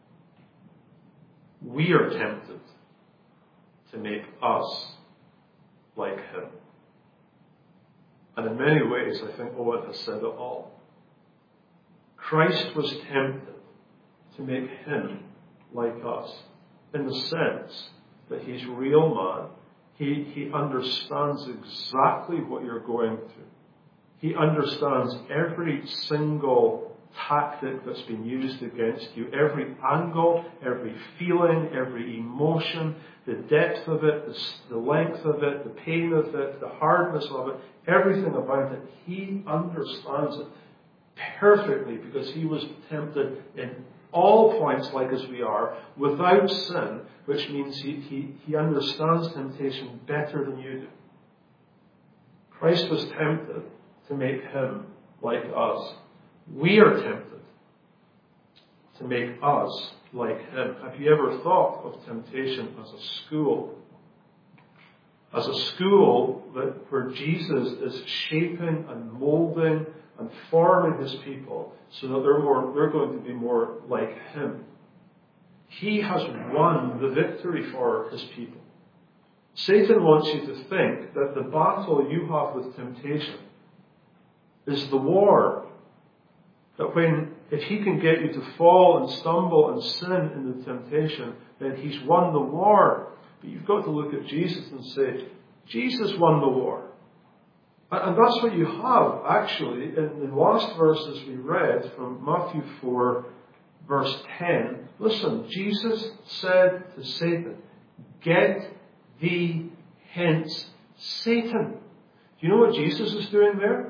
We are tempted to make us like him. And in many ways, I think Owen has said it all. Christ was tempted to make him like us, in the sense that he's real man. He understands exactly what you're going through. He understands every single tactic that's been used against you, every angle, every feeling, every emotion, the depth of it, the length of it, the pain of it, the hardness of it, everything about it. He understands it perfectly because he was tempted in all points like as we are, without sin, which means he understands temptation better than you do. Christ was tempted to make him like us. We are tempted to make us like him. Have you ever thought of temptation as a school? As a school where Jesus is shaping and molding and forming his people so that they're going to be more like him. He has won the victory for his people. Satan wants you to think that the battle you have with temptation is the war. That if he can get you to fall and stumble and sin in the temptation, then he's won the war. But you've got to look at Jesus and say, Jesus won the war. And that's what you have, actually, in the last verses we read from Matthew 4, verse 10. Listen, Jesus said to Satan, "Get thee hence, Satan." Do you know what Jesus is doing there?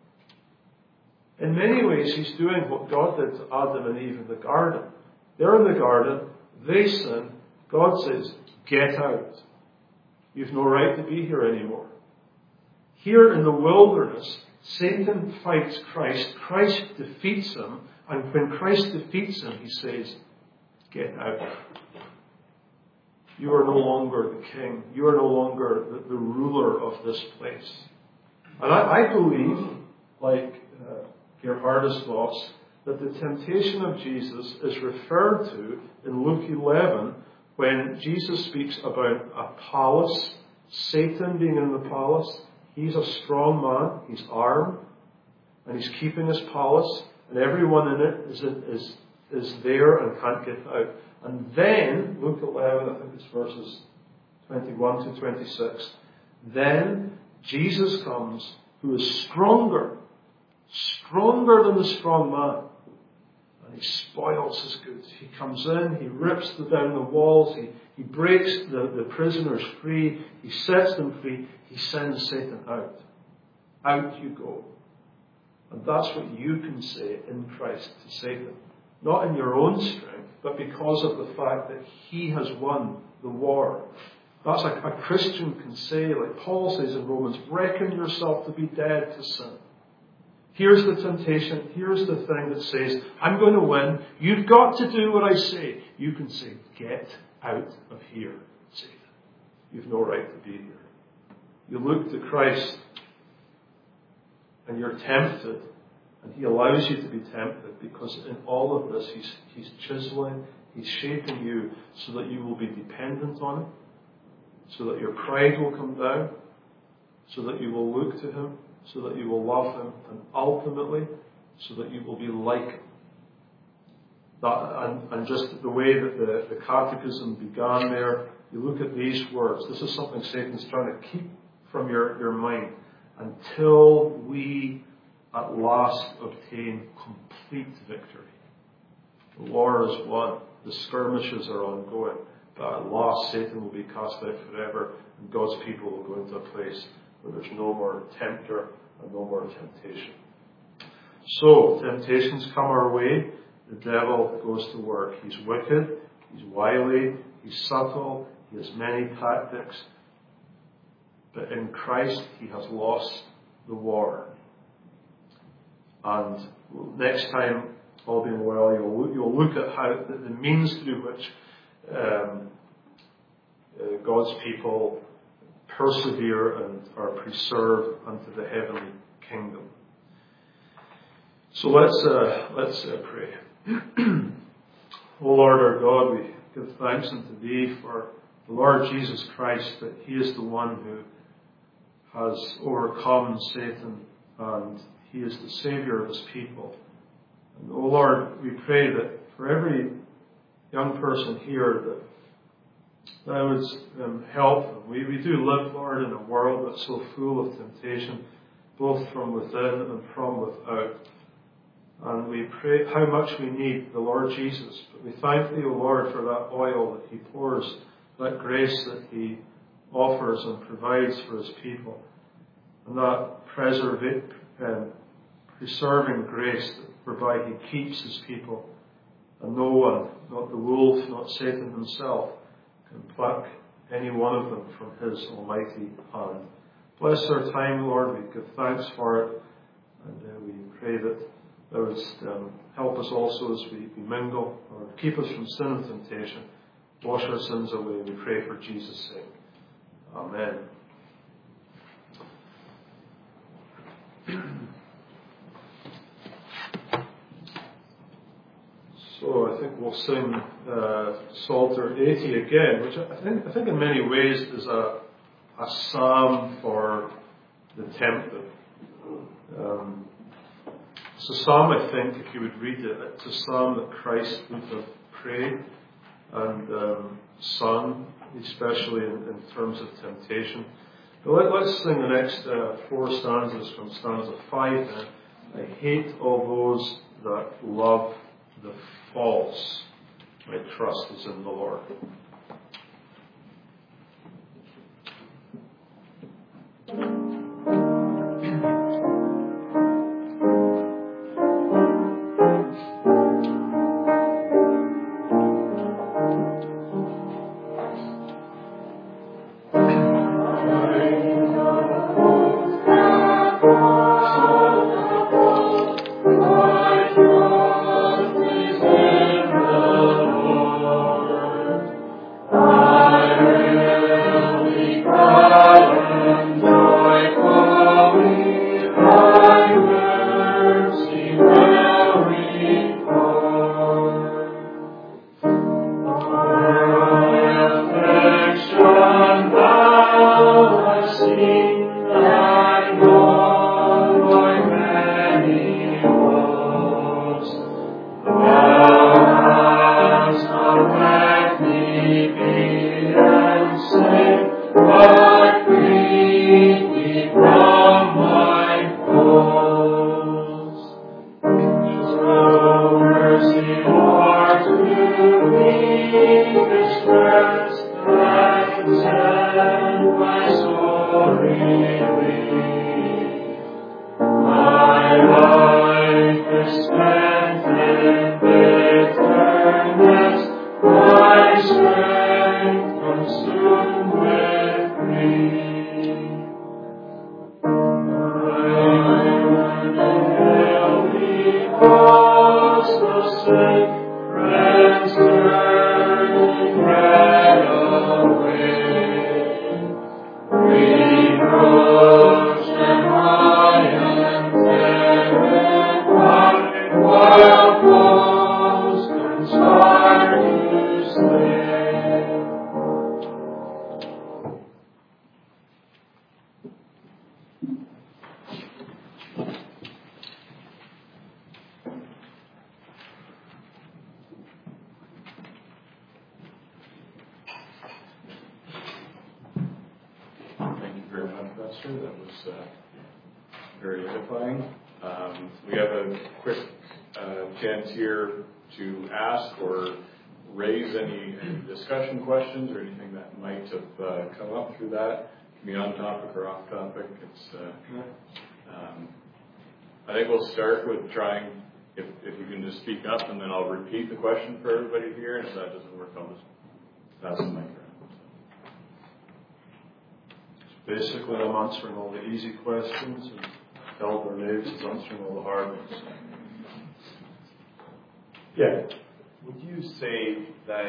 In many ways, he's doing what God did to Adam and Eve in the garden. They're in the garden, they sin. God says, "Get out. You've no right to be here anymore." Here in the wilderness, Satan fights Christ. Christ defeats him. And when Christ defeats him, he says, "Get out. You are no longer the king. You are no longer the ruler of this place." And I believe, like Gerhardus Voss, that the temptation of Jesus is referred to in Luke 11 when Jesus speaks about a palace, Satan being in the palace. He's a strong man, he's armed, and he's keeping his palace, and everyone in it is there and can't get out. And then, Luke 11, I think it's verses 21 to 26, then Jesus comes, who is stronger than the strong man. And he spoils his goods. He comes in, he rips down the walls, he breaks the prisoners free, he sets them free, he sends Satan out. Out you go. And that's what you can say in Christ to Satan. Not in your own strength, but because of the fact that he has won the war. That's like a Christian can say, like Paul says in Romans, reckon yourself to be dead to sin. Here's the temptation. Here's the thing that says, I'm going to win. You've got to do what I say. You can say, get out of here, Satan. You've no right to be here. You look to Christ and you're tempted, and he allows you to be tempted because in all of this he's chiseling, he's shaping you so that you will be dependent on him, so that your pride will come down, so that you will look to him, so that you will love him, and ultimately, so that you will be like him. And just the way that the catechism began there, you look at these words. This is something Satan's trying to keep from your mind until we at last obtain complete victory. The war is won. The skirmishes are ongoing. But at last Satan will be cast out forever, and God's people will go into a place where there's no more tempter and no more temptation. So, temptations come our way. The devil goes to work. He's wicked, he's wily, he's subtle, he has many tactics. But in Christ, he has lost the war. And next time, all being well, you'll look at how the means through which God's people persevere and are preserved unto the heavenly kingdom. So let's pray. O Lord our God, we give thanks unto Thee for the Lord Jesus Christ, that He is the one who has overcome Satan, and He is the Saviour of His people. And O Lord, we pray that for every young person here that Thou would help them. We do live, Lord, in a world that's so full of temptation. both from within and from without. And we pray how much we need the Lord Jesus. But we thank Thee, O Lord, for that oil that He pours, that grace that He offers and provides for His people, and that preserving grace whereby He keeps His people, and no one, not the wolf, not Satan himself, can pluck any one of them from His almighty hand. Bless our time, Lord. We give thanks for it, and we pray that Thou wouldst help us also as we mingle, or keep us from sin and temptation. Wash our sins away, we pray for Jesus' sake. Amen. So I think we'll sing Psalter 80 again, which I think in many ways is a psalm for the tempted. It's a psalm, I think, if you would read it, it's a psalm that Christ would have prayed and sung, especially in terms of temptation. But let's sing the next 4 stanzas from stanza 5 then. I hate all those that love the false. My trust is in the Lord. That was very edifying. We have a quick chance here to ask or raise any discussion questions or anything that might have come up through that. It can be on topic or off topic. I think we'll start with trying, if you can just speak up, and then I'll repeat the question for everybody here, and if that doesn't work, I'll just pass the mic around. Basically, I'm answering all the easy questions, and Elder Naves is answering all the hard ones. Yeah. Would you say that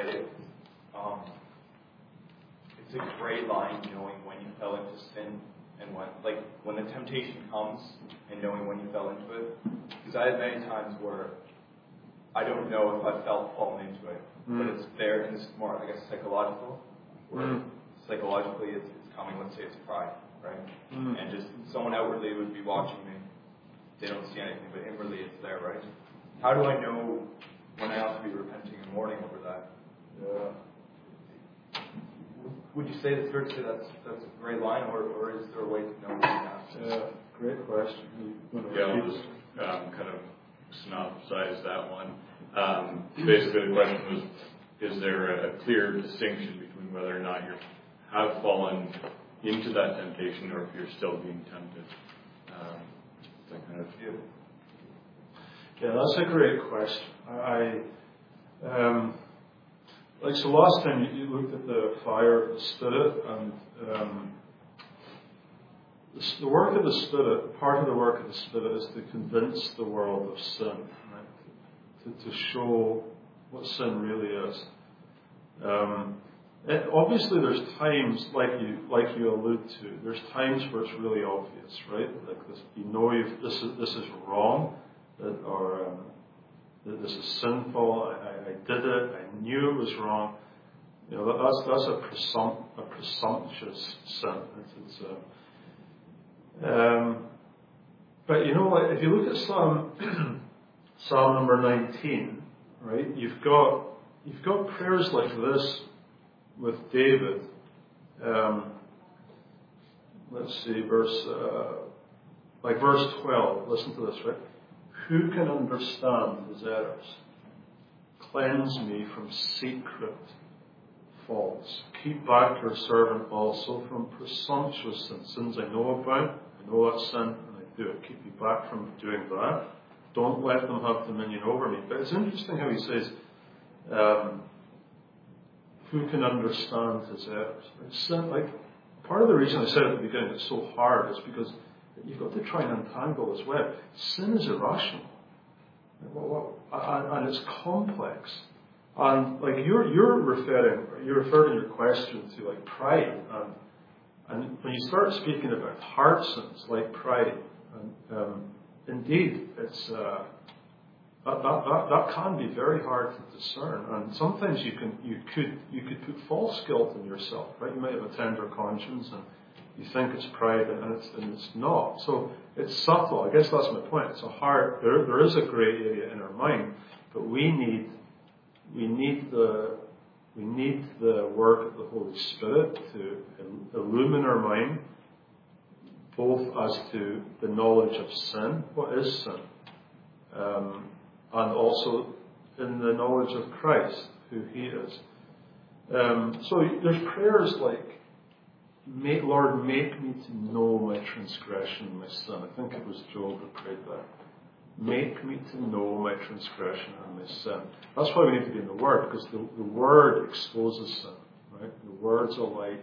it's a gray line knowing when you fell into sin and when the temptation comes and knowing when you fell into it? Because I have many times where I don't know if I felt falling into it, but it's there, and it's more, I guess, psychological. Where psychologically it's coming. Let's say it's pride, right? And just someone outwardly would be watching me. They don't see anything, but inwardly it's there, right? How do I know when I ought to be repenting and mourning over that? Would you say that spiritually that's a gray line, or is there a way to know that? Great question. Yeah, I'll just kind of synopsize that one. Basically, the question was, is there a clear distinction between whether or not you have fallen into that temptation or if you're still being tempted? That kind of view. Yeah, that's a great question. So last time you looked at the fire of the Spirit, and the work of the Spirit, part of the work of the Spirit is to convince the world of sin, right? To show what sin really is. Obviously, there's times, like you allude to, there's times where it's really obvious, right? Like this, this is wrong, or that this is sinful. I did it. I knew it was wrong. That's a presumptuous sin. But if you look at Psalm number 19, right? You've got prayers like this with David. Let's see, verse 12. Listen to this, right? Who can understand his errors? Cleanse me from secret faults. Keep back your servant also from presumptuous sins I know about. I know that sin and I do it. Keep me back from doing that. Don't let them have dominion over me. But it's interesting how he says, who can understand his errors? Sin, part of the reason I said at the beginning it's so hard is because you've got to try and untangle this web. Sin is irrational. And it's complex. And you referred in your question to pride. And when you start speaking about hard sins like pride, indeed, it's that can be very hard to discern. And sometimes you could put false guilt in yourself, right? You might have a tender conscience and you think it's pride, and it's not. So it's subtle. I guess that's my point. It's there is a grey area in our mind, but we need the work of the Holy Spirit to illumine our mind, both as to the knowledge of sin, what is sin, and also in the knowledge of Christ, who He is. So there's prayers like, Lord, make me to know my transgression and my sin. I think it was Job who prayed that. Make me to know my transgression and my sin. That's why we need to be in the Word, because the Word exposes sin, right? The Word's a light.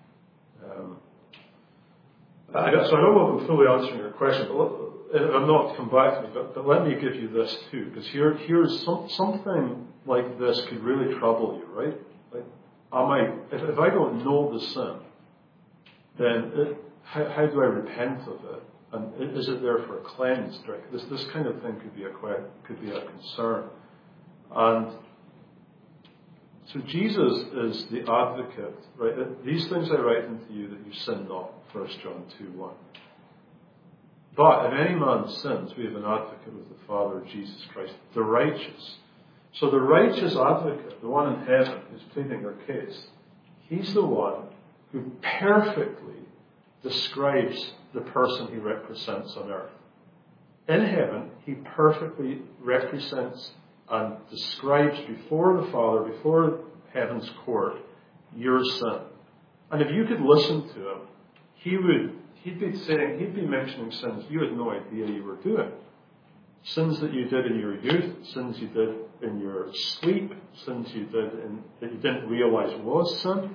So I don't know if I'm fully answering your question, but I'm not to come back to me, but let me give you this too, because here's something like this could really trouble you, right? If I don't know the sin, then how do I repent of it? And is it there for a cleanse? Right? This kind of thing could be a concern. And so Jesus is the advocate, right? These things I write unto you that you sin not. 1 John 2:1. But if any man sins, we have an advocate with the Father, Jesus Christ, the righteous. So the righteous advocate, the one in heaven who's pleading our case, he's the one who perfectly describes the person he represents on earth. In heaven, he perfectly represents and describes before the Father, before heaven's court, your sin. And if you could listen to him, he'd be mentioning sins you had no idea you were doing. Sins that you did in your youth, sins you did in your sleep, sins you did that you didn't realize was sin.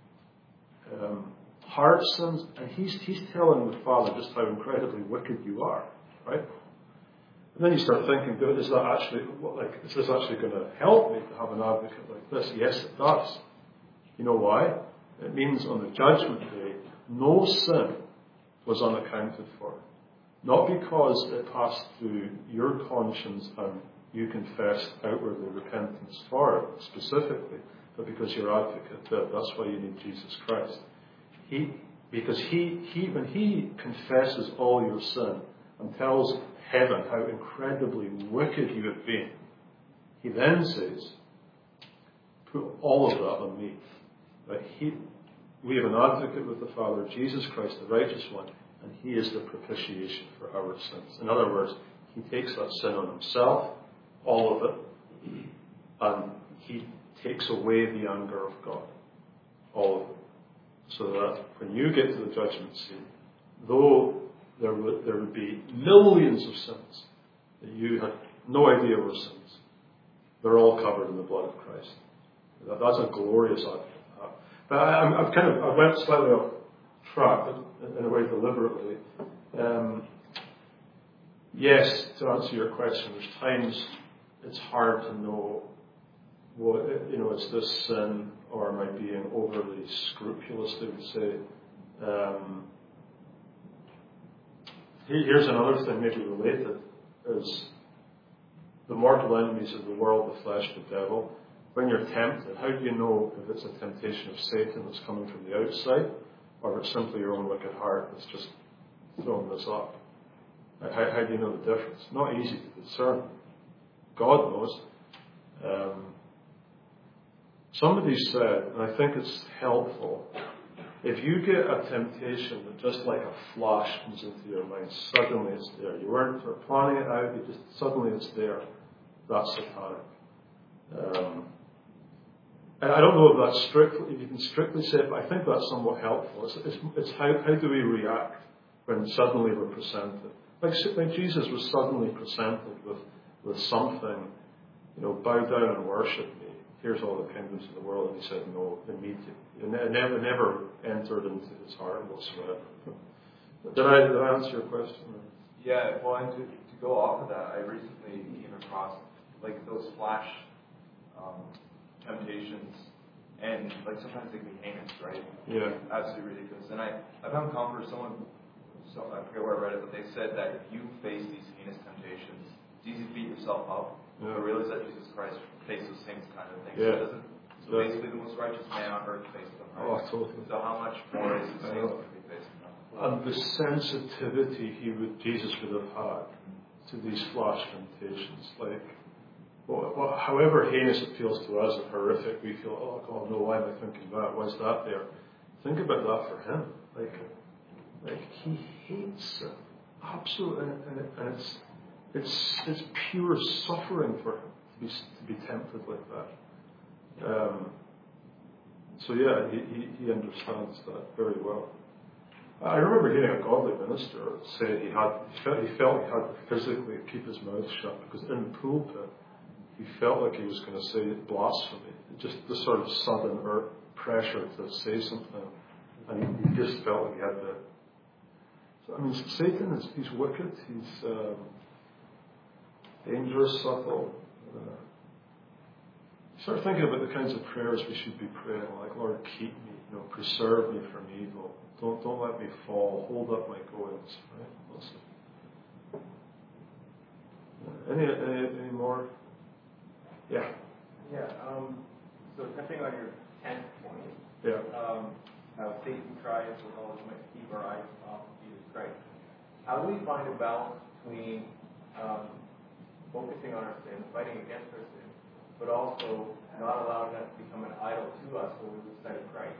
Heart sins, and he's telling the Father just how incredibly wicked you are, right? And then you start thinking, is this actually going to help me to have an advocate like this? Yes, it does. You know why? It means on the judgment day, no sin was unaccounted for. Not because it passed through your conscience and you confessed outwardly repentance for it specifically, but because your advocate did. That's why you need Jesus Christ. Because when he confesses all your sin and tells heaven how incredibly wicked you have been, he then says, put all of that on me. Right? We have an advocate with the Father, Jesus Christ, the righteous one. and he is the propitiation for our sins. In other words, he takes that sin on himself, all of it, and he takes away the anger of God, all of it. So that when you get to the judgment seat, though there would be millions of sins that you had no idea were sins, they're all covered in the blood of Christ. That's a glorious outcome. But I went slightly off track, in a way deliberately. Yes, to answer your question, there's times it's hard to know what, is this sin or am I being overly scrupulous, they would say. Here's another thing, maybe related, is the mortal enemies of the world, the flesh, the devil. When you're tempted, how do you know if it's a temptation of Satan that's coming from the outside, or if it's simply your own wicked heart that's just throwing this up? How do you know the difference? Not easy to discern. God knows. Somebody said, and I think it's helpful, if you get a temptation that just like a flash comes into your mind, suddenly it's there. You weren't planning it out, suddenly it's there. That's satanic. And I don't know if you can strictly say it, but I think that's somewhat helpful. It's how do we react when suddenly we're presented? Like Jesus was suddenly presented with something, bow down and worship me. Here's all the kingdoms of the world. And he said no immediately. It never entered into his heart whatsoever. Did I answer your question? Yeah, well, and to go off of that, I recently came across those flash temptations, and sometimes they can be heinous, right? Yeah. Absolutely ridiculous. And I found comfort. I forget where I read it, but they said that if you face these heinous temptations, it's easy to beat yourself up, but realize that Jesus Christ faced those same kind of things. Yeah. So basically, the most righteous man on earth faced them, right? Oh, totally. So how much more is the Saint going to be facing them? And the sensitivity Jesus would have had to these flash temptations, however heinous it feels to us and horrific, we feel, oh God, no, why am I thinking that? Why is that there? Think about that for him. He hates it, absolutely, and it's pure suffering for him to be tempted like that. So yeah, he understands that very well. I remember hearing a godly minister say he felt he had to physically keep his mouth shut because in the pulpit he felt like he was going to say blasphemy, just the sort of sudden pressure to say something, and he just felt like he had to. So, I mean, Satan he's wicked, he's dangerous, subtle. Start thinking about the kinds of prayers we should be praying, like Lord, keep me, preserve me from evil. Don't let me fall. Hold up my goings. Right? Any more? Yeah. Yeah. So touching on your 10th point. Yeah. How Satan tries with all his might to keep our eyes off of Jesus Christ. How do we find a balance between focusing on our sin, fighting against our sin, but also not allowing that to become an idol to us when we lose sight of Christ?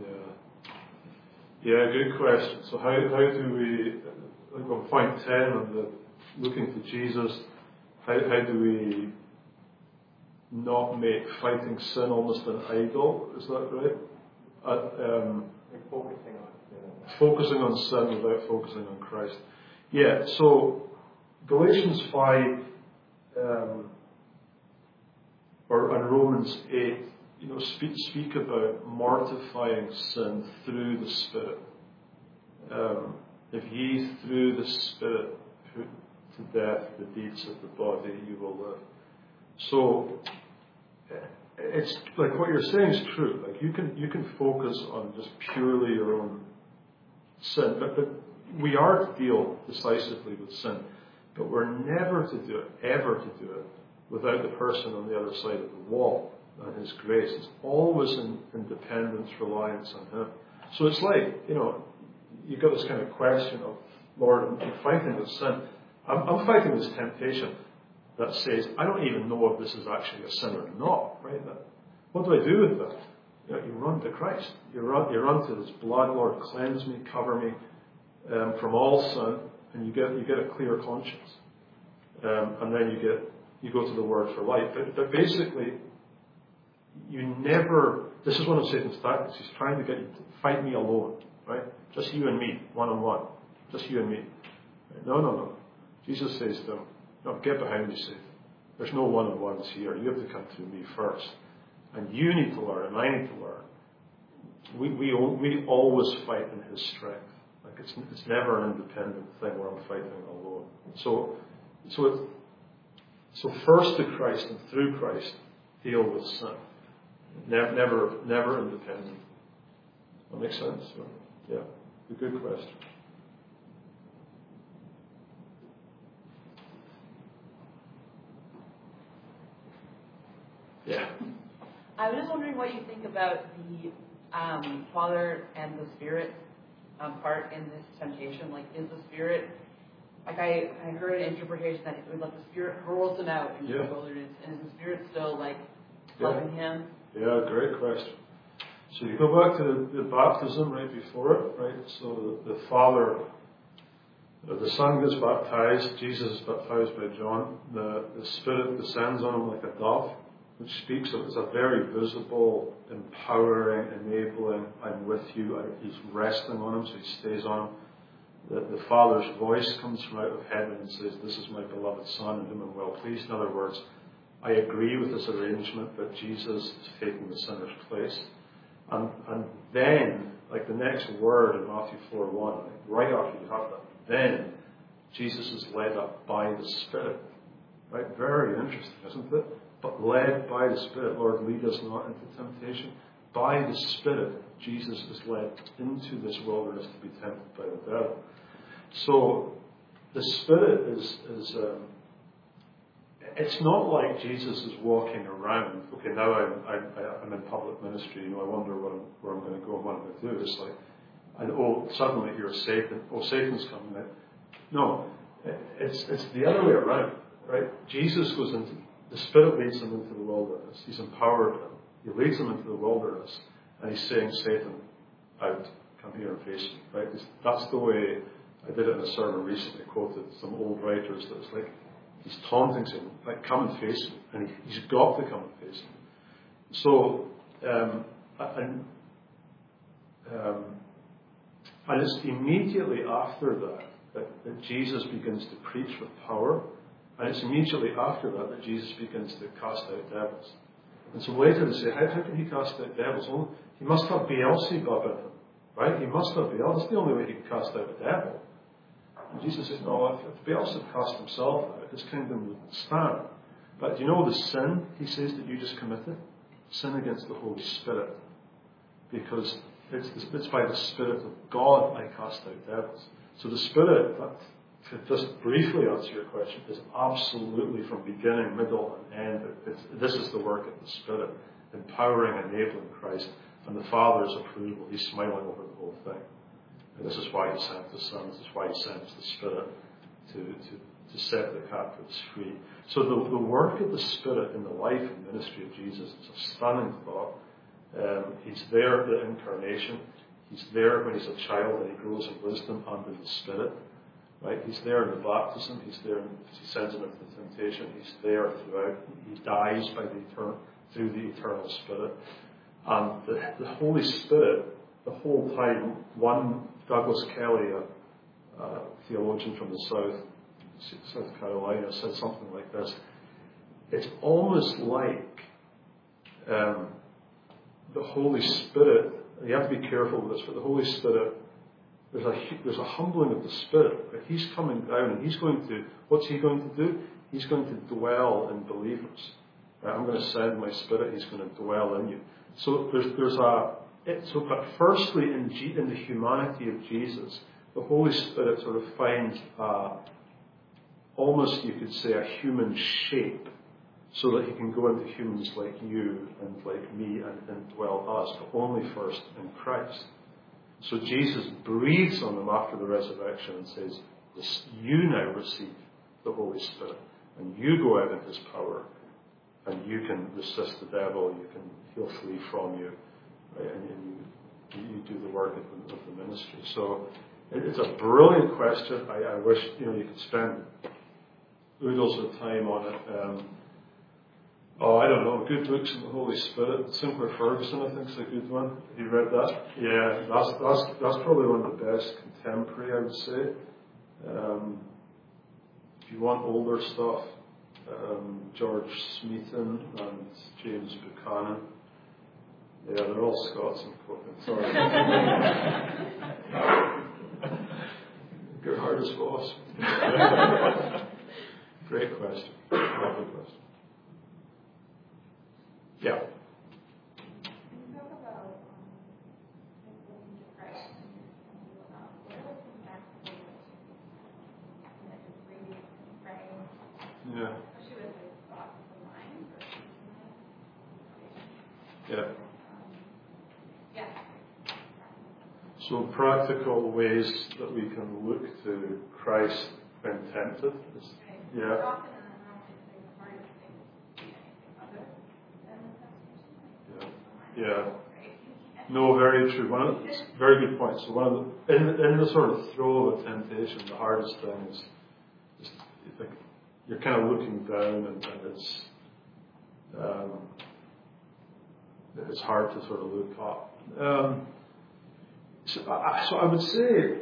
Yeah, good question. So how do we, on point 10 on the looking to Jesus, how do we not make fighting sin almost an idol? Is that right? Focusing on sin without focusing on Christ. Yeah, so Galatians 5 and Romans 8 speak about mortifying sin through the Spirit. If ye through the Spirit put to death the deeds of the body, you will live. So it's like what you're saying is true. Like you can focus on just purely your own sin, but we are to deal decisively with sin. But we're never to do it, ever to do it, without the person on the other side of the wall and his grace. It's always in dependence, reliance on him. So it's like, you've got this kind of question of, Lord, I'm fighting with sin. I'm fighting this temptation that says, I don't even know if this is actually a sin or not, right? What do I do with that? You run to Christ. You run to his blood, Lord, cleanse me, cover me. from all sin, and you get a clear conscience, and then you go to the Word for life. But basically, you never. This is one of Satan's tactics. He's trying to get you to fight me alone, right? Just you and me, one-on-one. Just you and me. Right? No. Jesus says to him, "No, get behind me, Satan. There's no one-on-ones here. You have to come through me first, and you need to learn, and I need to learn. We always fight in His strength. Like it's never an independent thing where I'm fighting alone. So first to Christ and through Christ deal with sin. Never independent. That makes sense? So, yeah, a good question. Yeah. I was just wondering what you think about the Father and the Spirit part in this temptation. Like, is the Spirit, like I heard an interpretation that it was like the Spirit hurls him out into the wilderness, and is the Spirit still like helping him? Yeah, great question. So you go back to the baptism right before it, right? So the Father, the Son gets baptized, Jesus is baptized by John, the Spirit descends on him like a dove, which speaks of, it's a very visible, empowering, enabling, I'm with you. He's resting on him, so he stays on him. The Father's voice comes from out of heaven and says, "This is my beloved Son, in whom I'm well pleased." In other words, I agree with this arrangement that Jesus is taking the sinner's place. And then, like the next word in Matthew 4:1, right after you have that, then Jesus is led up by the Spirit. Right? Very interesting, isn't it? But led by the Spirit. Lord, lead us not into temptation. By the Spirit, Jesus is led into this wilderness to be tempted by the devil. So the Spirit is it's not like Jesus is walking around. Okay, now I'm in public ministry. I wonder where I'm going to go and what I'm going to do. It's like, and suddenly here's Satan. Satan's coming out. No, it's the other way around, right? Jesus goes into. The Spirit leads him into the wilderness. He's empowered him. He leads him into the wilderness, and he's saying, "Satan, out, come here and face me." Right? That's the way I did it in a sermon recently. Quoted some old writers that it's like he's taunting Satan, like, "Come and face me," and he's got to come and face him. So, and it's immediately after that Jesus begins to preach with power. And it's immediately after that Jesus begins to cast out devils. And so later they say, how can he cast out devils? Well, he must have Beelzebub in him, right? He must have Beelzebub. That's the only way he can cast out a devil. And Jesus says, no, if Beelzebub cast himself out, his kingdom wouldn't stand. But do you know the sin, he says, that you just committed? Sin against the Holy Spirit. Because it's by the Spirit of God I cast out devils. So the Spirit, to just briefly answer your question, is absolutely from beginning, middle, and end. This is the work of the Spirit, empowering, enabling Christ, and the Father's approval. He's smiling over the whole thing. And this is why He sent the Son. This is why He sends the Spirit to set the captives free. So the work of the Spirit in the life and ministry of Jesus is a stunning thought. He's there at the incarnation. He's there when He's a child and He grows in wisdom under the Spirit. Right? He's there in the baptism. He's there. He sends him into the temptation. He's there throughout. He dies through the eternal Spirit. And the Holy Spirit, the whole time, one Douglas Kelly, a theologian from the South Carolina, said something like this. It's almost like the Holy Spirit. You have to be careful with this, but the Holy Spirit. There's a humbling of the Spirit. Right? He's coming down, and what's He going to do? He's going to dwell in believers. Right? I'm going to send my Spirit. He's going to dwell in you. So but firstly, in the humanity of Jesus, the Holy Spirit sort of finds almost, you could say, a human shape, so that He can go into humans like you and like me and dwell us, but only first in Christ. So Jesus breathes on them after the resurrection and says, you now receive the Holy Spirit, and you go out in His power, and you can resist the devil, he'll flee from you, right? And you do the work of the ministry. So It's a brilliant question. I wish you could spend oodles of time on it. I don't know. Good Books in the Holy Spirit. Sinclair Ferguson, I think, is a good one. Have you read that? Yeah, that's probably one of the best contemporary, I would say. If you want older stuff, George Smeaton and James Buchanan. Yeah, they're all Scots and Portland. Sorry. Gerhard is lost. Great question. Lovely question. Yeah. Can you talk about looking to Christ and what are some practical that is reading and praying? Yeah. Especially with the thoughts of the mind versus the Yeah. yeah. So practical ways that we can look to Christ when tempted. Yeah. Often in the moment, the hardest thing is to be anything other than the temptation. Yeah. No, very true. Very good point. So in the sort of throw of a temptation, the hardest thing is like you're kind of looking down, and it's hard to sort of look up. So I would say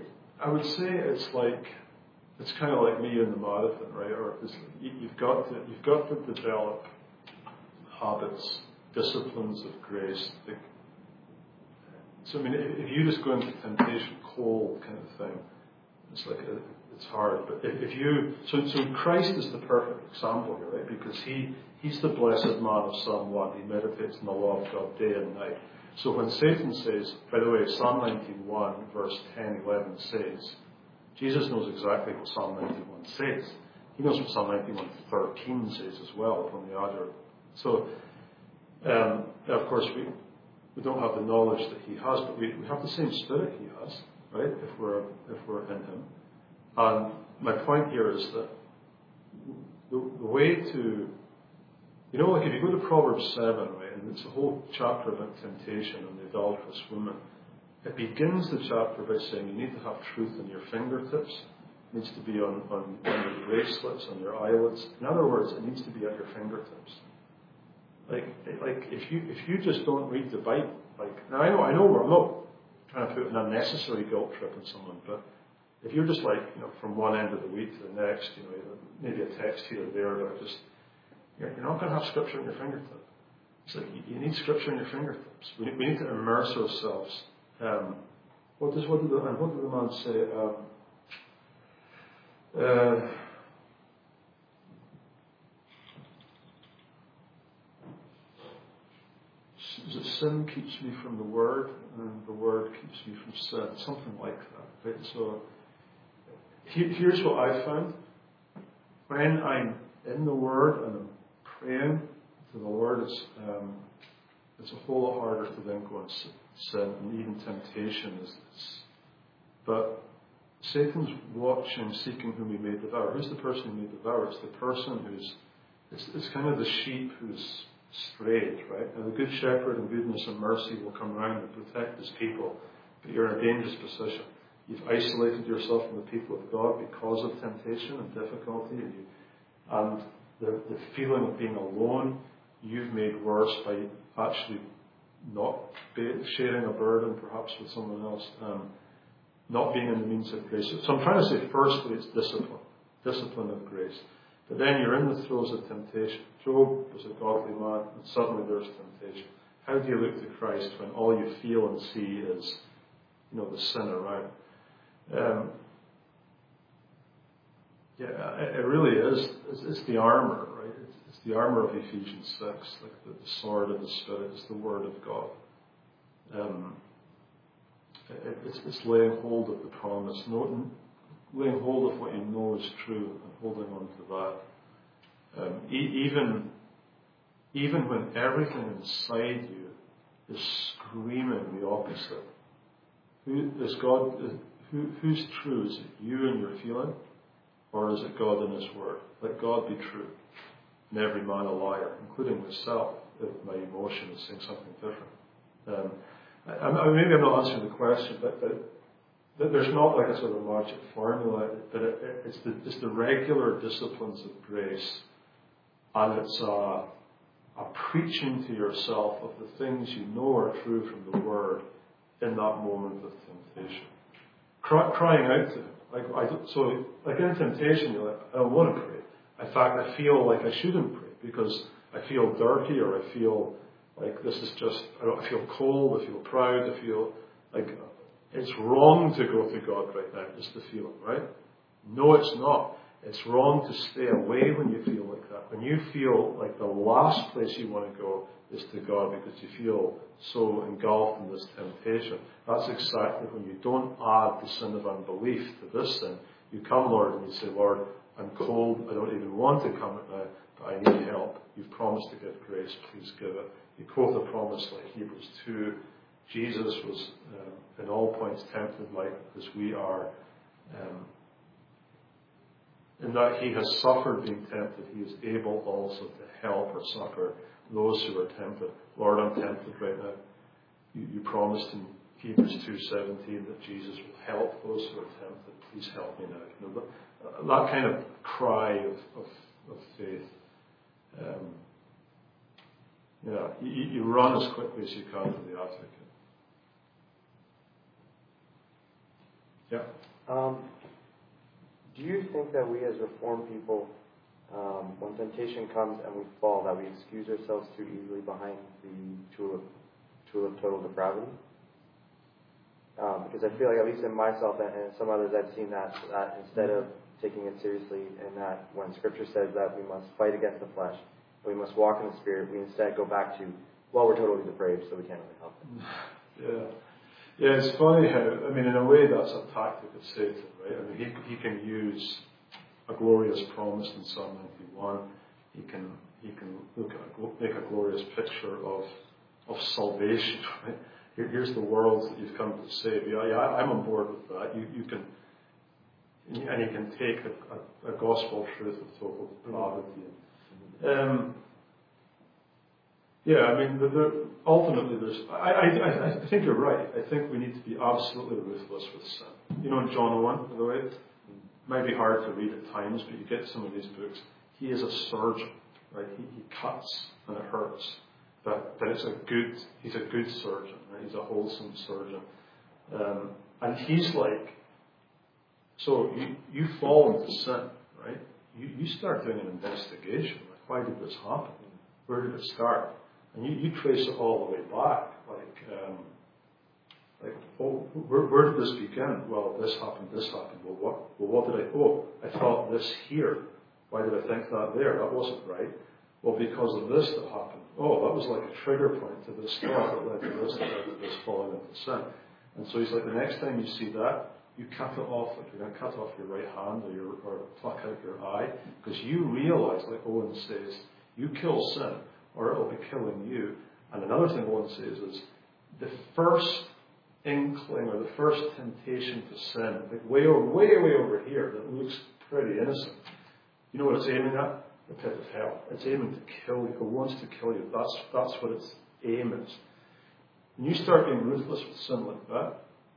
it's kind of like me in the marathon, right? Or you've got to develop habits, disciplines of grace. So I mean, if you just go into temptation cold kind of thing, it's like it's hard. But so Christ is the perfect example here, right? Because he's the blessed man of Psalm 1. He meditates on the law of God day and night. So when Satan says, by the way, Psalm 91 verse 10, 11 says, Jesus knows exactly what Psalm 91 says. He knows what Psalm 91 13 says as well from the other. So, of course, we don't have the knowledge that he has, but we have the same spirit he has, right? If we're in him. And my point here is that the way to, like if you go to Proverbs 7, right, and it's a whole chapter about temptation and the adulterous woman. It begins the chapter by saying you need to have truth in your fingertips. It needs to be on your bracelets, on your eyelids. In other words, it needs to be at your fingertips. Like if you just don't read the Bible, now I know I'm not trying to put an unnecessary guilt trip on someone, but if you're just from one end of the week to the next, maybe a text here or there, but just you're not going to have scripture in your fingertips. It's like you need scripture in your fingertips. We need to immerse ourselves. What did the man say? Sin keeps me from the Word, and the Word keeps me from sin. Something like that. Right? So here's what I found. When I'm in the Word and I'm praying to the Lord, it's a whole lot harder to then go and sin, and even temptation is. But Satan's watching, seeking whom he may devour. Who's the person who may devour? It's the person who's. It's kind of the sheep who's strayed, right? And the good shepherd in goodness and mercy will come around and protect his people, but you're in a dangerous position. You've isolated yourself from the people of God because of temptation and difficulty, and the feeling of being alone you've made worse by actually not sharing a burden perhaps with someone else, not being in the means of grace. So I'm trying to say, firstly, it's discipline of grace. But then you're in the throes of temptation. Job was a godly man, and suddenly there's temptation. How do you look to Christ when all you feel and see is, the sin around? It really is. It's the armor, right? It's the armor of Ephesians 6, like the sword of the Spirit is the Word of God. It's laying hold of the promise, laying hold of what you know is true and holding on to that. Even when everything inside you is screaming the opposite. Who's true? Is it you and your feeling? Or is it God and His Word? Let God be true, and every man a liar, including myself, if my emotion is saying something different. Maybe I'm not answering the question, but there's not like a sort of magic formula, but it's the regular disciplines of grace, and it's a preaching to yourself of the things you know are true from the Word in that moment of temptation. Crying out to Him. So in temptation, you're like, I don't want to pray. In fact, I feel like I shouldn't pray because I feel dirty, or I feel like this is just, I feel cold, I feel proud, I feel like it's wrong to go to God right now, just the feeling, right? No, it's not. It's wrong to stay away when you feel like that. When you feel like the last place you want to go is to God because you feel so engulfed in this temptation, that's exactly when you don't add the sin of unbelief to this sin. You come, Lord, and you say, Lord, I'm cold, I don't even want to come now, but I need help. You've promised to give grace, please give it. You quote a promise like Hebrews 2. Jesus was in all points tempted like as we are, in that he has suffered being tempted, he is able also to help or succor those who are tempted. Lord, I'm tempted right now. You promised in Hebrews 2:17 that Jesus will help those who are tempted. Please help me now. That kind of cry of faith. You run as quickly as you can to the advocate. Yeah. Do you think that we as Reformed people, when temptation comes and we fall, that we excuse ourselves too easily behind the tool of total depravity? Because I feel like, at least in myself and some others, I've seen that instead of taking it seriously, and that when Scripture says that we must fight against the flesh, we must walk in the Spirit, we instead go back to, well, we're totally depraved, so we can't really help it. Yeah, it's funny how, in a way that's a tactic of Satan, right? He can use a glorious promise in Psalm 91. He can make a glorious picture of salvation, right? Here's the world that you've come to save. Yeah, I'm on board with that. You can, and he can take a gospel truth of total depravity. Ultimately, I think you're right. I think we need to be absolutely ruthless with sin. In John Owen, by the way, it might be hard to read at times, but you get some of these books. He is a surgeon, right? He cuts and it hurts, but he's a good surgeon, right? He's a wholesome surgeon, and he's like, so you fall into sin, right? You start doing an investigation. Like, why did this happen? Where did it start? And you trace it all the way back. Where did this begin? Well, this happened. Well, what did I thought this here. Why did I think that there? That wasn't right. Well, because of this that happened. Oh, that was like a trigger point to this thought that led to this, that led to this falling into sin. And so he's like, the next time you see that, you cut it off, like you're going to cut off your right hand or pluck out your eye, because you realize, like Owen says, you kill sin, or it'll be killing you. And another thing Owen says is, the first inkling or the first temptation to sin, like way over here, that looks pretty innocent. You know what it's aiming at? The pit of hell. It's aiming to kill you. It wants to kill you. That's what its aim is. When you start being ruthless with sin like that,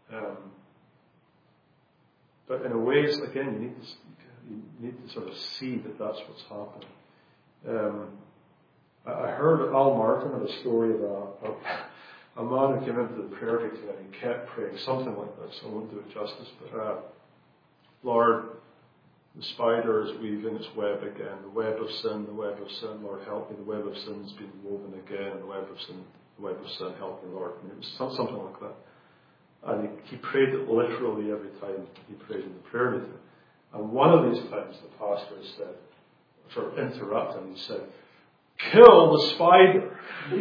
but in a way, it's, again, you need to sort of see that that's what's happening. I heard Al Martin had a story of a man who came into the prayer meeting and he kept praying something like this. I won't do it justice, but Lord, the spider is weaving its web again. The web of sin, Lord, help me. The web of sin's been woven again. The web of sin, help me, Lord. It was something like that. And he prayed it literally every time he prayed in the prayer meeting. And one of these times the pastor said, sort of interrupted him, he said, "Kill the spider."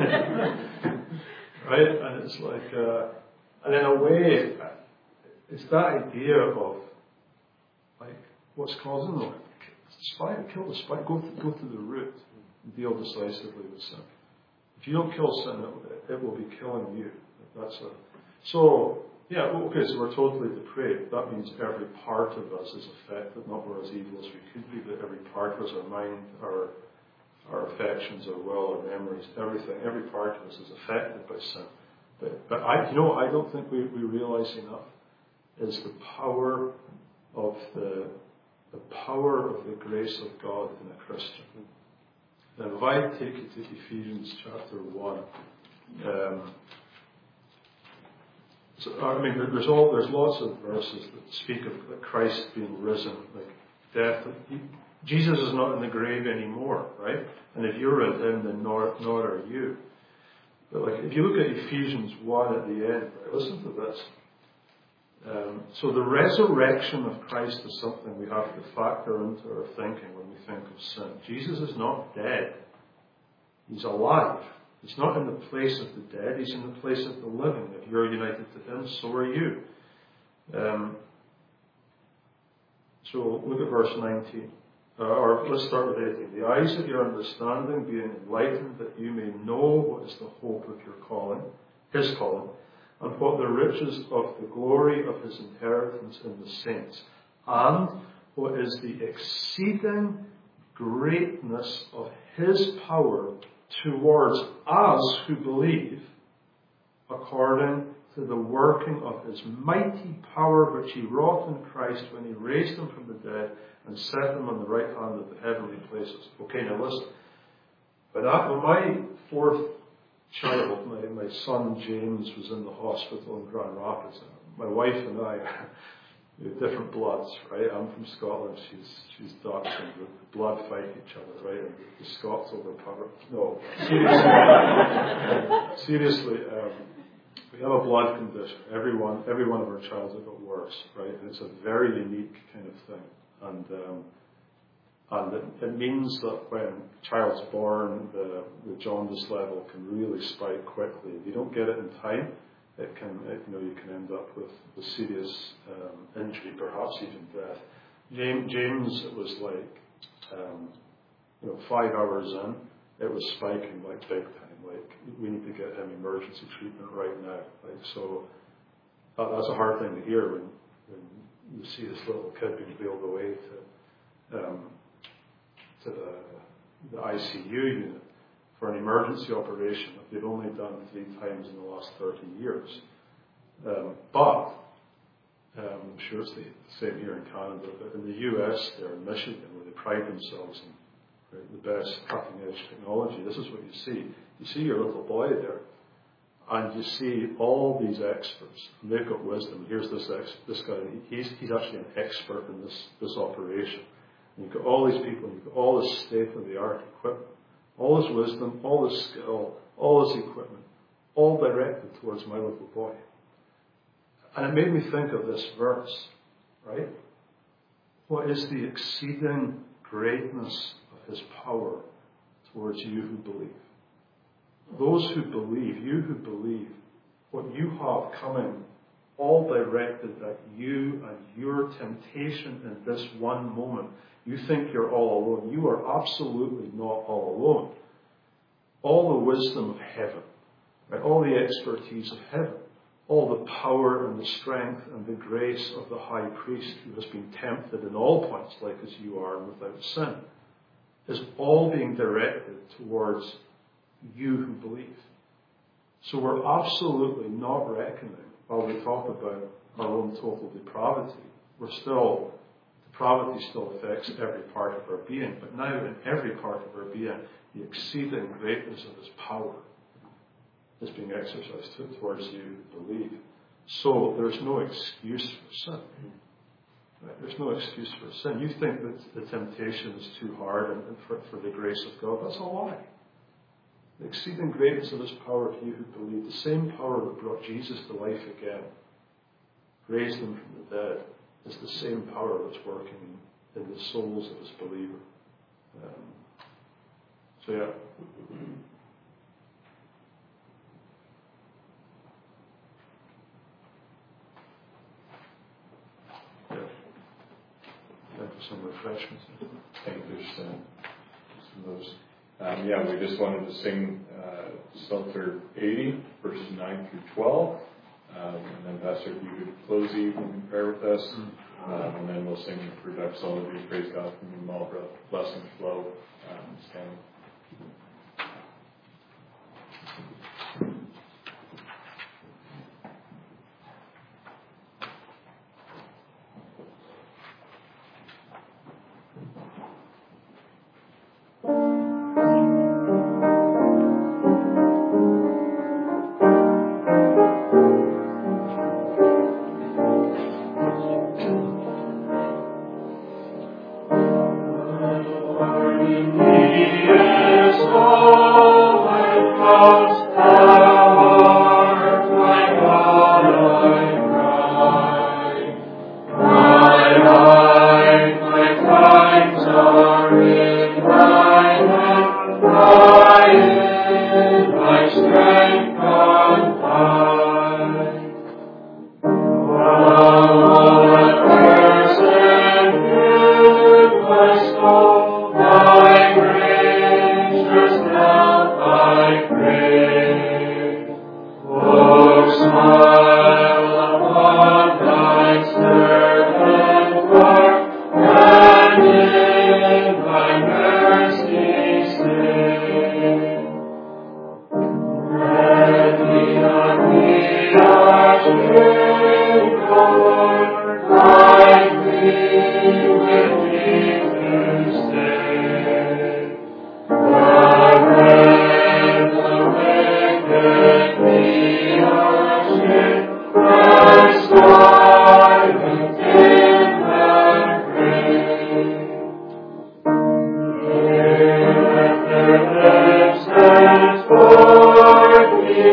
Right? And it's like, and in a way, it's that idea of, like, what's causing them? Kill the spider. Go to the root and deal decisively with sin. If you don't kill sin, it will be killing you. So we're totally depraved. That means every part of us is affected. Not we're as evil as we could be, but every part of us, our mind, our affections, our will, our memories, everything, every part of us is affected by sin. But I don't think we realize enough is the power of the grace of God in a Christian. Now, if I take you to Ephesians chapter 1, there's lots of verses that speak of Christ being risen, like death. Jesus is not in the grave anymore, right? And if you're in Him, then nor are you. But like, if you look at Ephesians 1 at the end, right, listen to this. So the resurrection of Christ is something we have to factor into our thinking when we think of sin. Jesus is not dead. He's alive. He's not in the place of the dead. He's in the place of the living. If you're united to Him, so are you. So look at verse 19. Or let's start with 18. The eyes of your understanding being enlightened, that you may know what is the hope of your calling, His calling, and what the riches of the glory of His inheritance in the saints, and what is the exceeding greatness of His power towards us who believe, according to the working of His mighty power which He wrought in Christ when He raised Him from the dead and set Him on the right hand of the heavenly places. Okay, now listen. When my fourth child, my son James, was in the hospital in Grand Rapids, my wife and I, we have different bloods, right? I'm from Scotland, she's Dutch, and the blood fight each other, right? And the Scots overpower. No, seriously, we have a blood condition. Every one of our children have got worse, right? And it's a very unique kind of thing. And it means that when a child's born, the jaundice level can really spike quickly. If you don't get it in time, you can end up with serious injury, perhaps even death. James, it was like, 5 hours in, it was spiking like big time. Like, we need to get him emergency treatment right now. Like, so that's a hard thing to hear when you see this little kid being wheeled away to the ICU unit for an emergency operation that they've only done 3 times in the last 30 years. But I'm sure it's the same here in Canada, but in the US, there in Michigan, where they pride themselves in the best cutting-edge technology, this is what you see. You see your little boy there, and you see all these experts, and they've got wisdom. Here's this guy, he's actually an expert in this operation. And you've got all these people, and you've got all this state-of-the-art equipment, all this wisdom, all this skill, all this equipment, all directed towards my little boy. And it made me think of this verse, right? What is the exceeding greatness of His power towards you who believe? Those who believe, you who believe, what you have coming, all directed at you and your temptation in this one moment. You think you're all alone. You are absolutely not all alone. All the wisdom of heaven, right? All the expertise of heaven, all the power and the strength and the grace of the high priest who has been tempted in all points like as you are without sin, is all being directed towards you who believe. So we're absolutely not reckoning, while we talk about our own total depravity, depravity still affects every part of our being, but now in every part of our being, the exceeding greatness of His power is being exercised towards you who believe. So there's no excuse for sin. Right? There's no excuse for sin. You think that the temptation is too hard and for the grace of God. That's a lie. The exceeding greatness of His power to you who believe, the same power that brought Jesus to life again, raised Him from the dead, is the same power that's working in the souls of His believer. Yeah. Time for some refreshments. I think there's some of those. We just wanted to sing Psalter 80, verses 9 through 12. And then, Pastor, if you could close the evening in prayer with us. And then we'll sing for doxology, praise God from whom all blessings flow. Standing.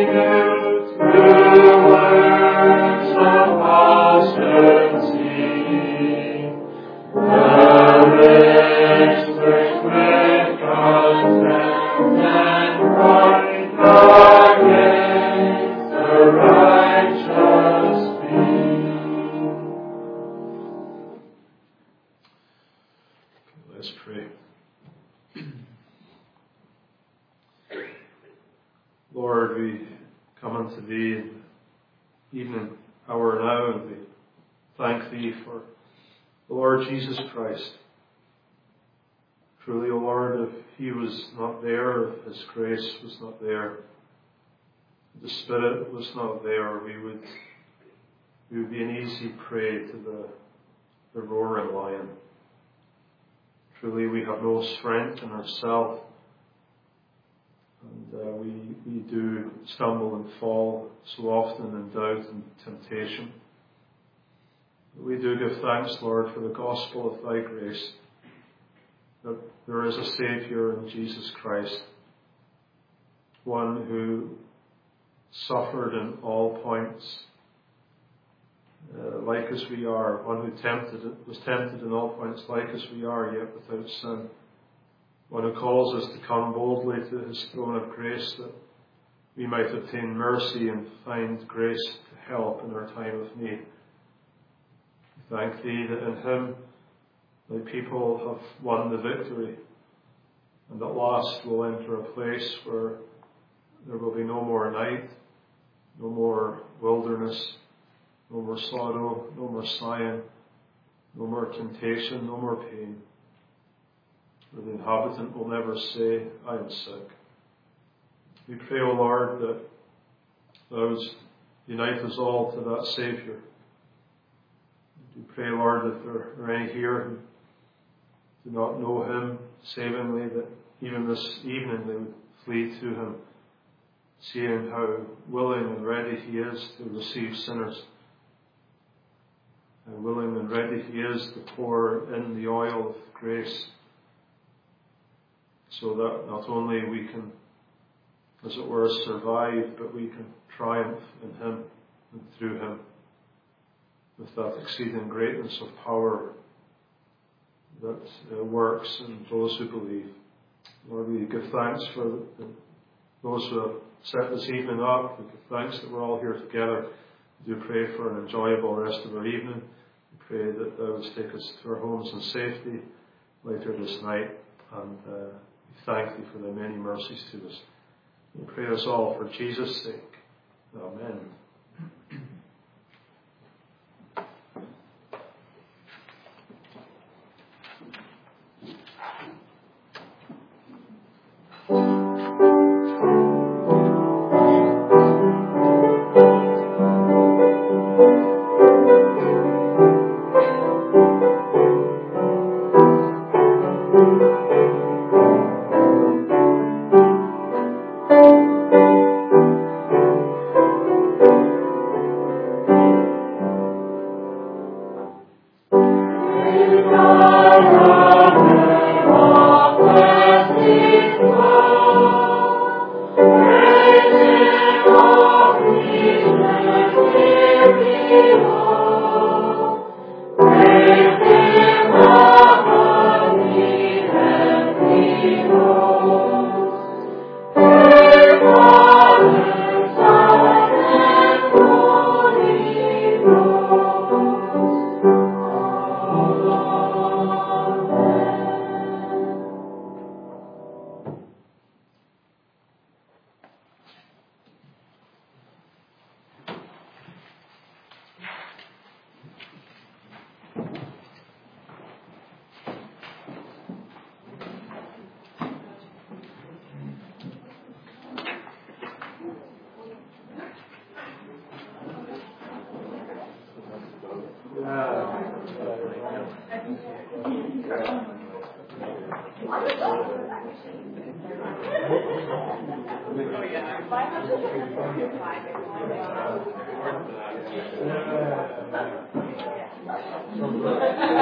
Let's pray. Lord, we come unto Thee in the evening hour now, and we thank Thee for the Lord Jesus Christ. Truly, O Lord, if He was not there, if His grace was not there, if the Spirit was not there, we would be an easy prey to the roaring lion. Truly, we have no strength in ourselves, and we do stumble and fall so often in doubt and temptation. But we do give thanks, Lord, for the gospel of Thy grace, that there is a Saviour in Jesus Christ, one who suffered in all points, like as we are, one who was tempted in all points like as we are, yet without sin, one who calls us to come boldly to His throne of grace that we might obtain mercy and find grace to help in our time of need. We thank Thee that in Him Thy people have won the victory, and at last will enter a place where there will be no more night, no more wilderness, no more sorrow, no more sighing, no more temptation, no more pain. Where the inhabitant will never say, I am sick. We pray, O Lord, that Thou wouldst unite us all to that Saviour. We pray, Lord, that there are any here who do not know Him savingly, that even this evening they would flee to Him, seeing how willing and ready He is to receive sinners. How willing and ready He is to pour in the oil of grace, so that not only we can, as it were, survive, but we can triumph in Him and through Him with that exceeding greatness of power that works in those who believe. Lord, we give thanks for those who have set this evening up. We give thanks that we're all here together. We do pray for an enjoyable rest of our evening. We pray that Thou wouldst take us to our homes in safety later this night, and we thank Thee for Thy many mercies to us. We pray this all for Jesus' sake. Amen.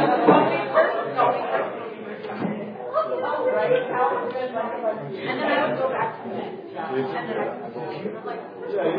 And then go back to the next job, and then I can, like,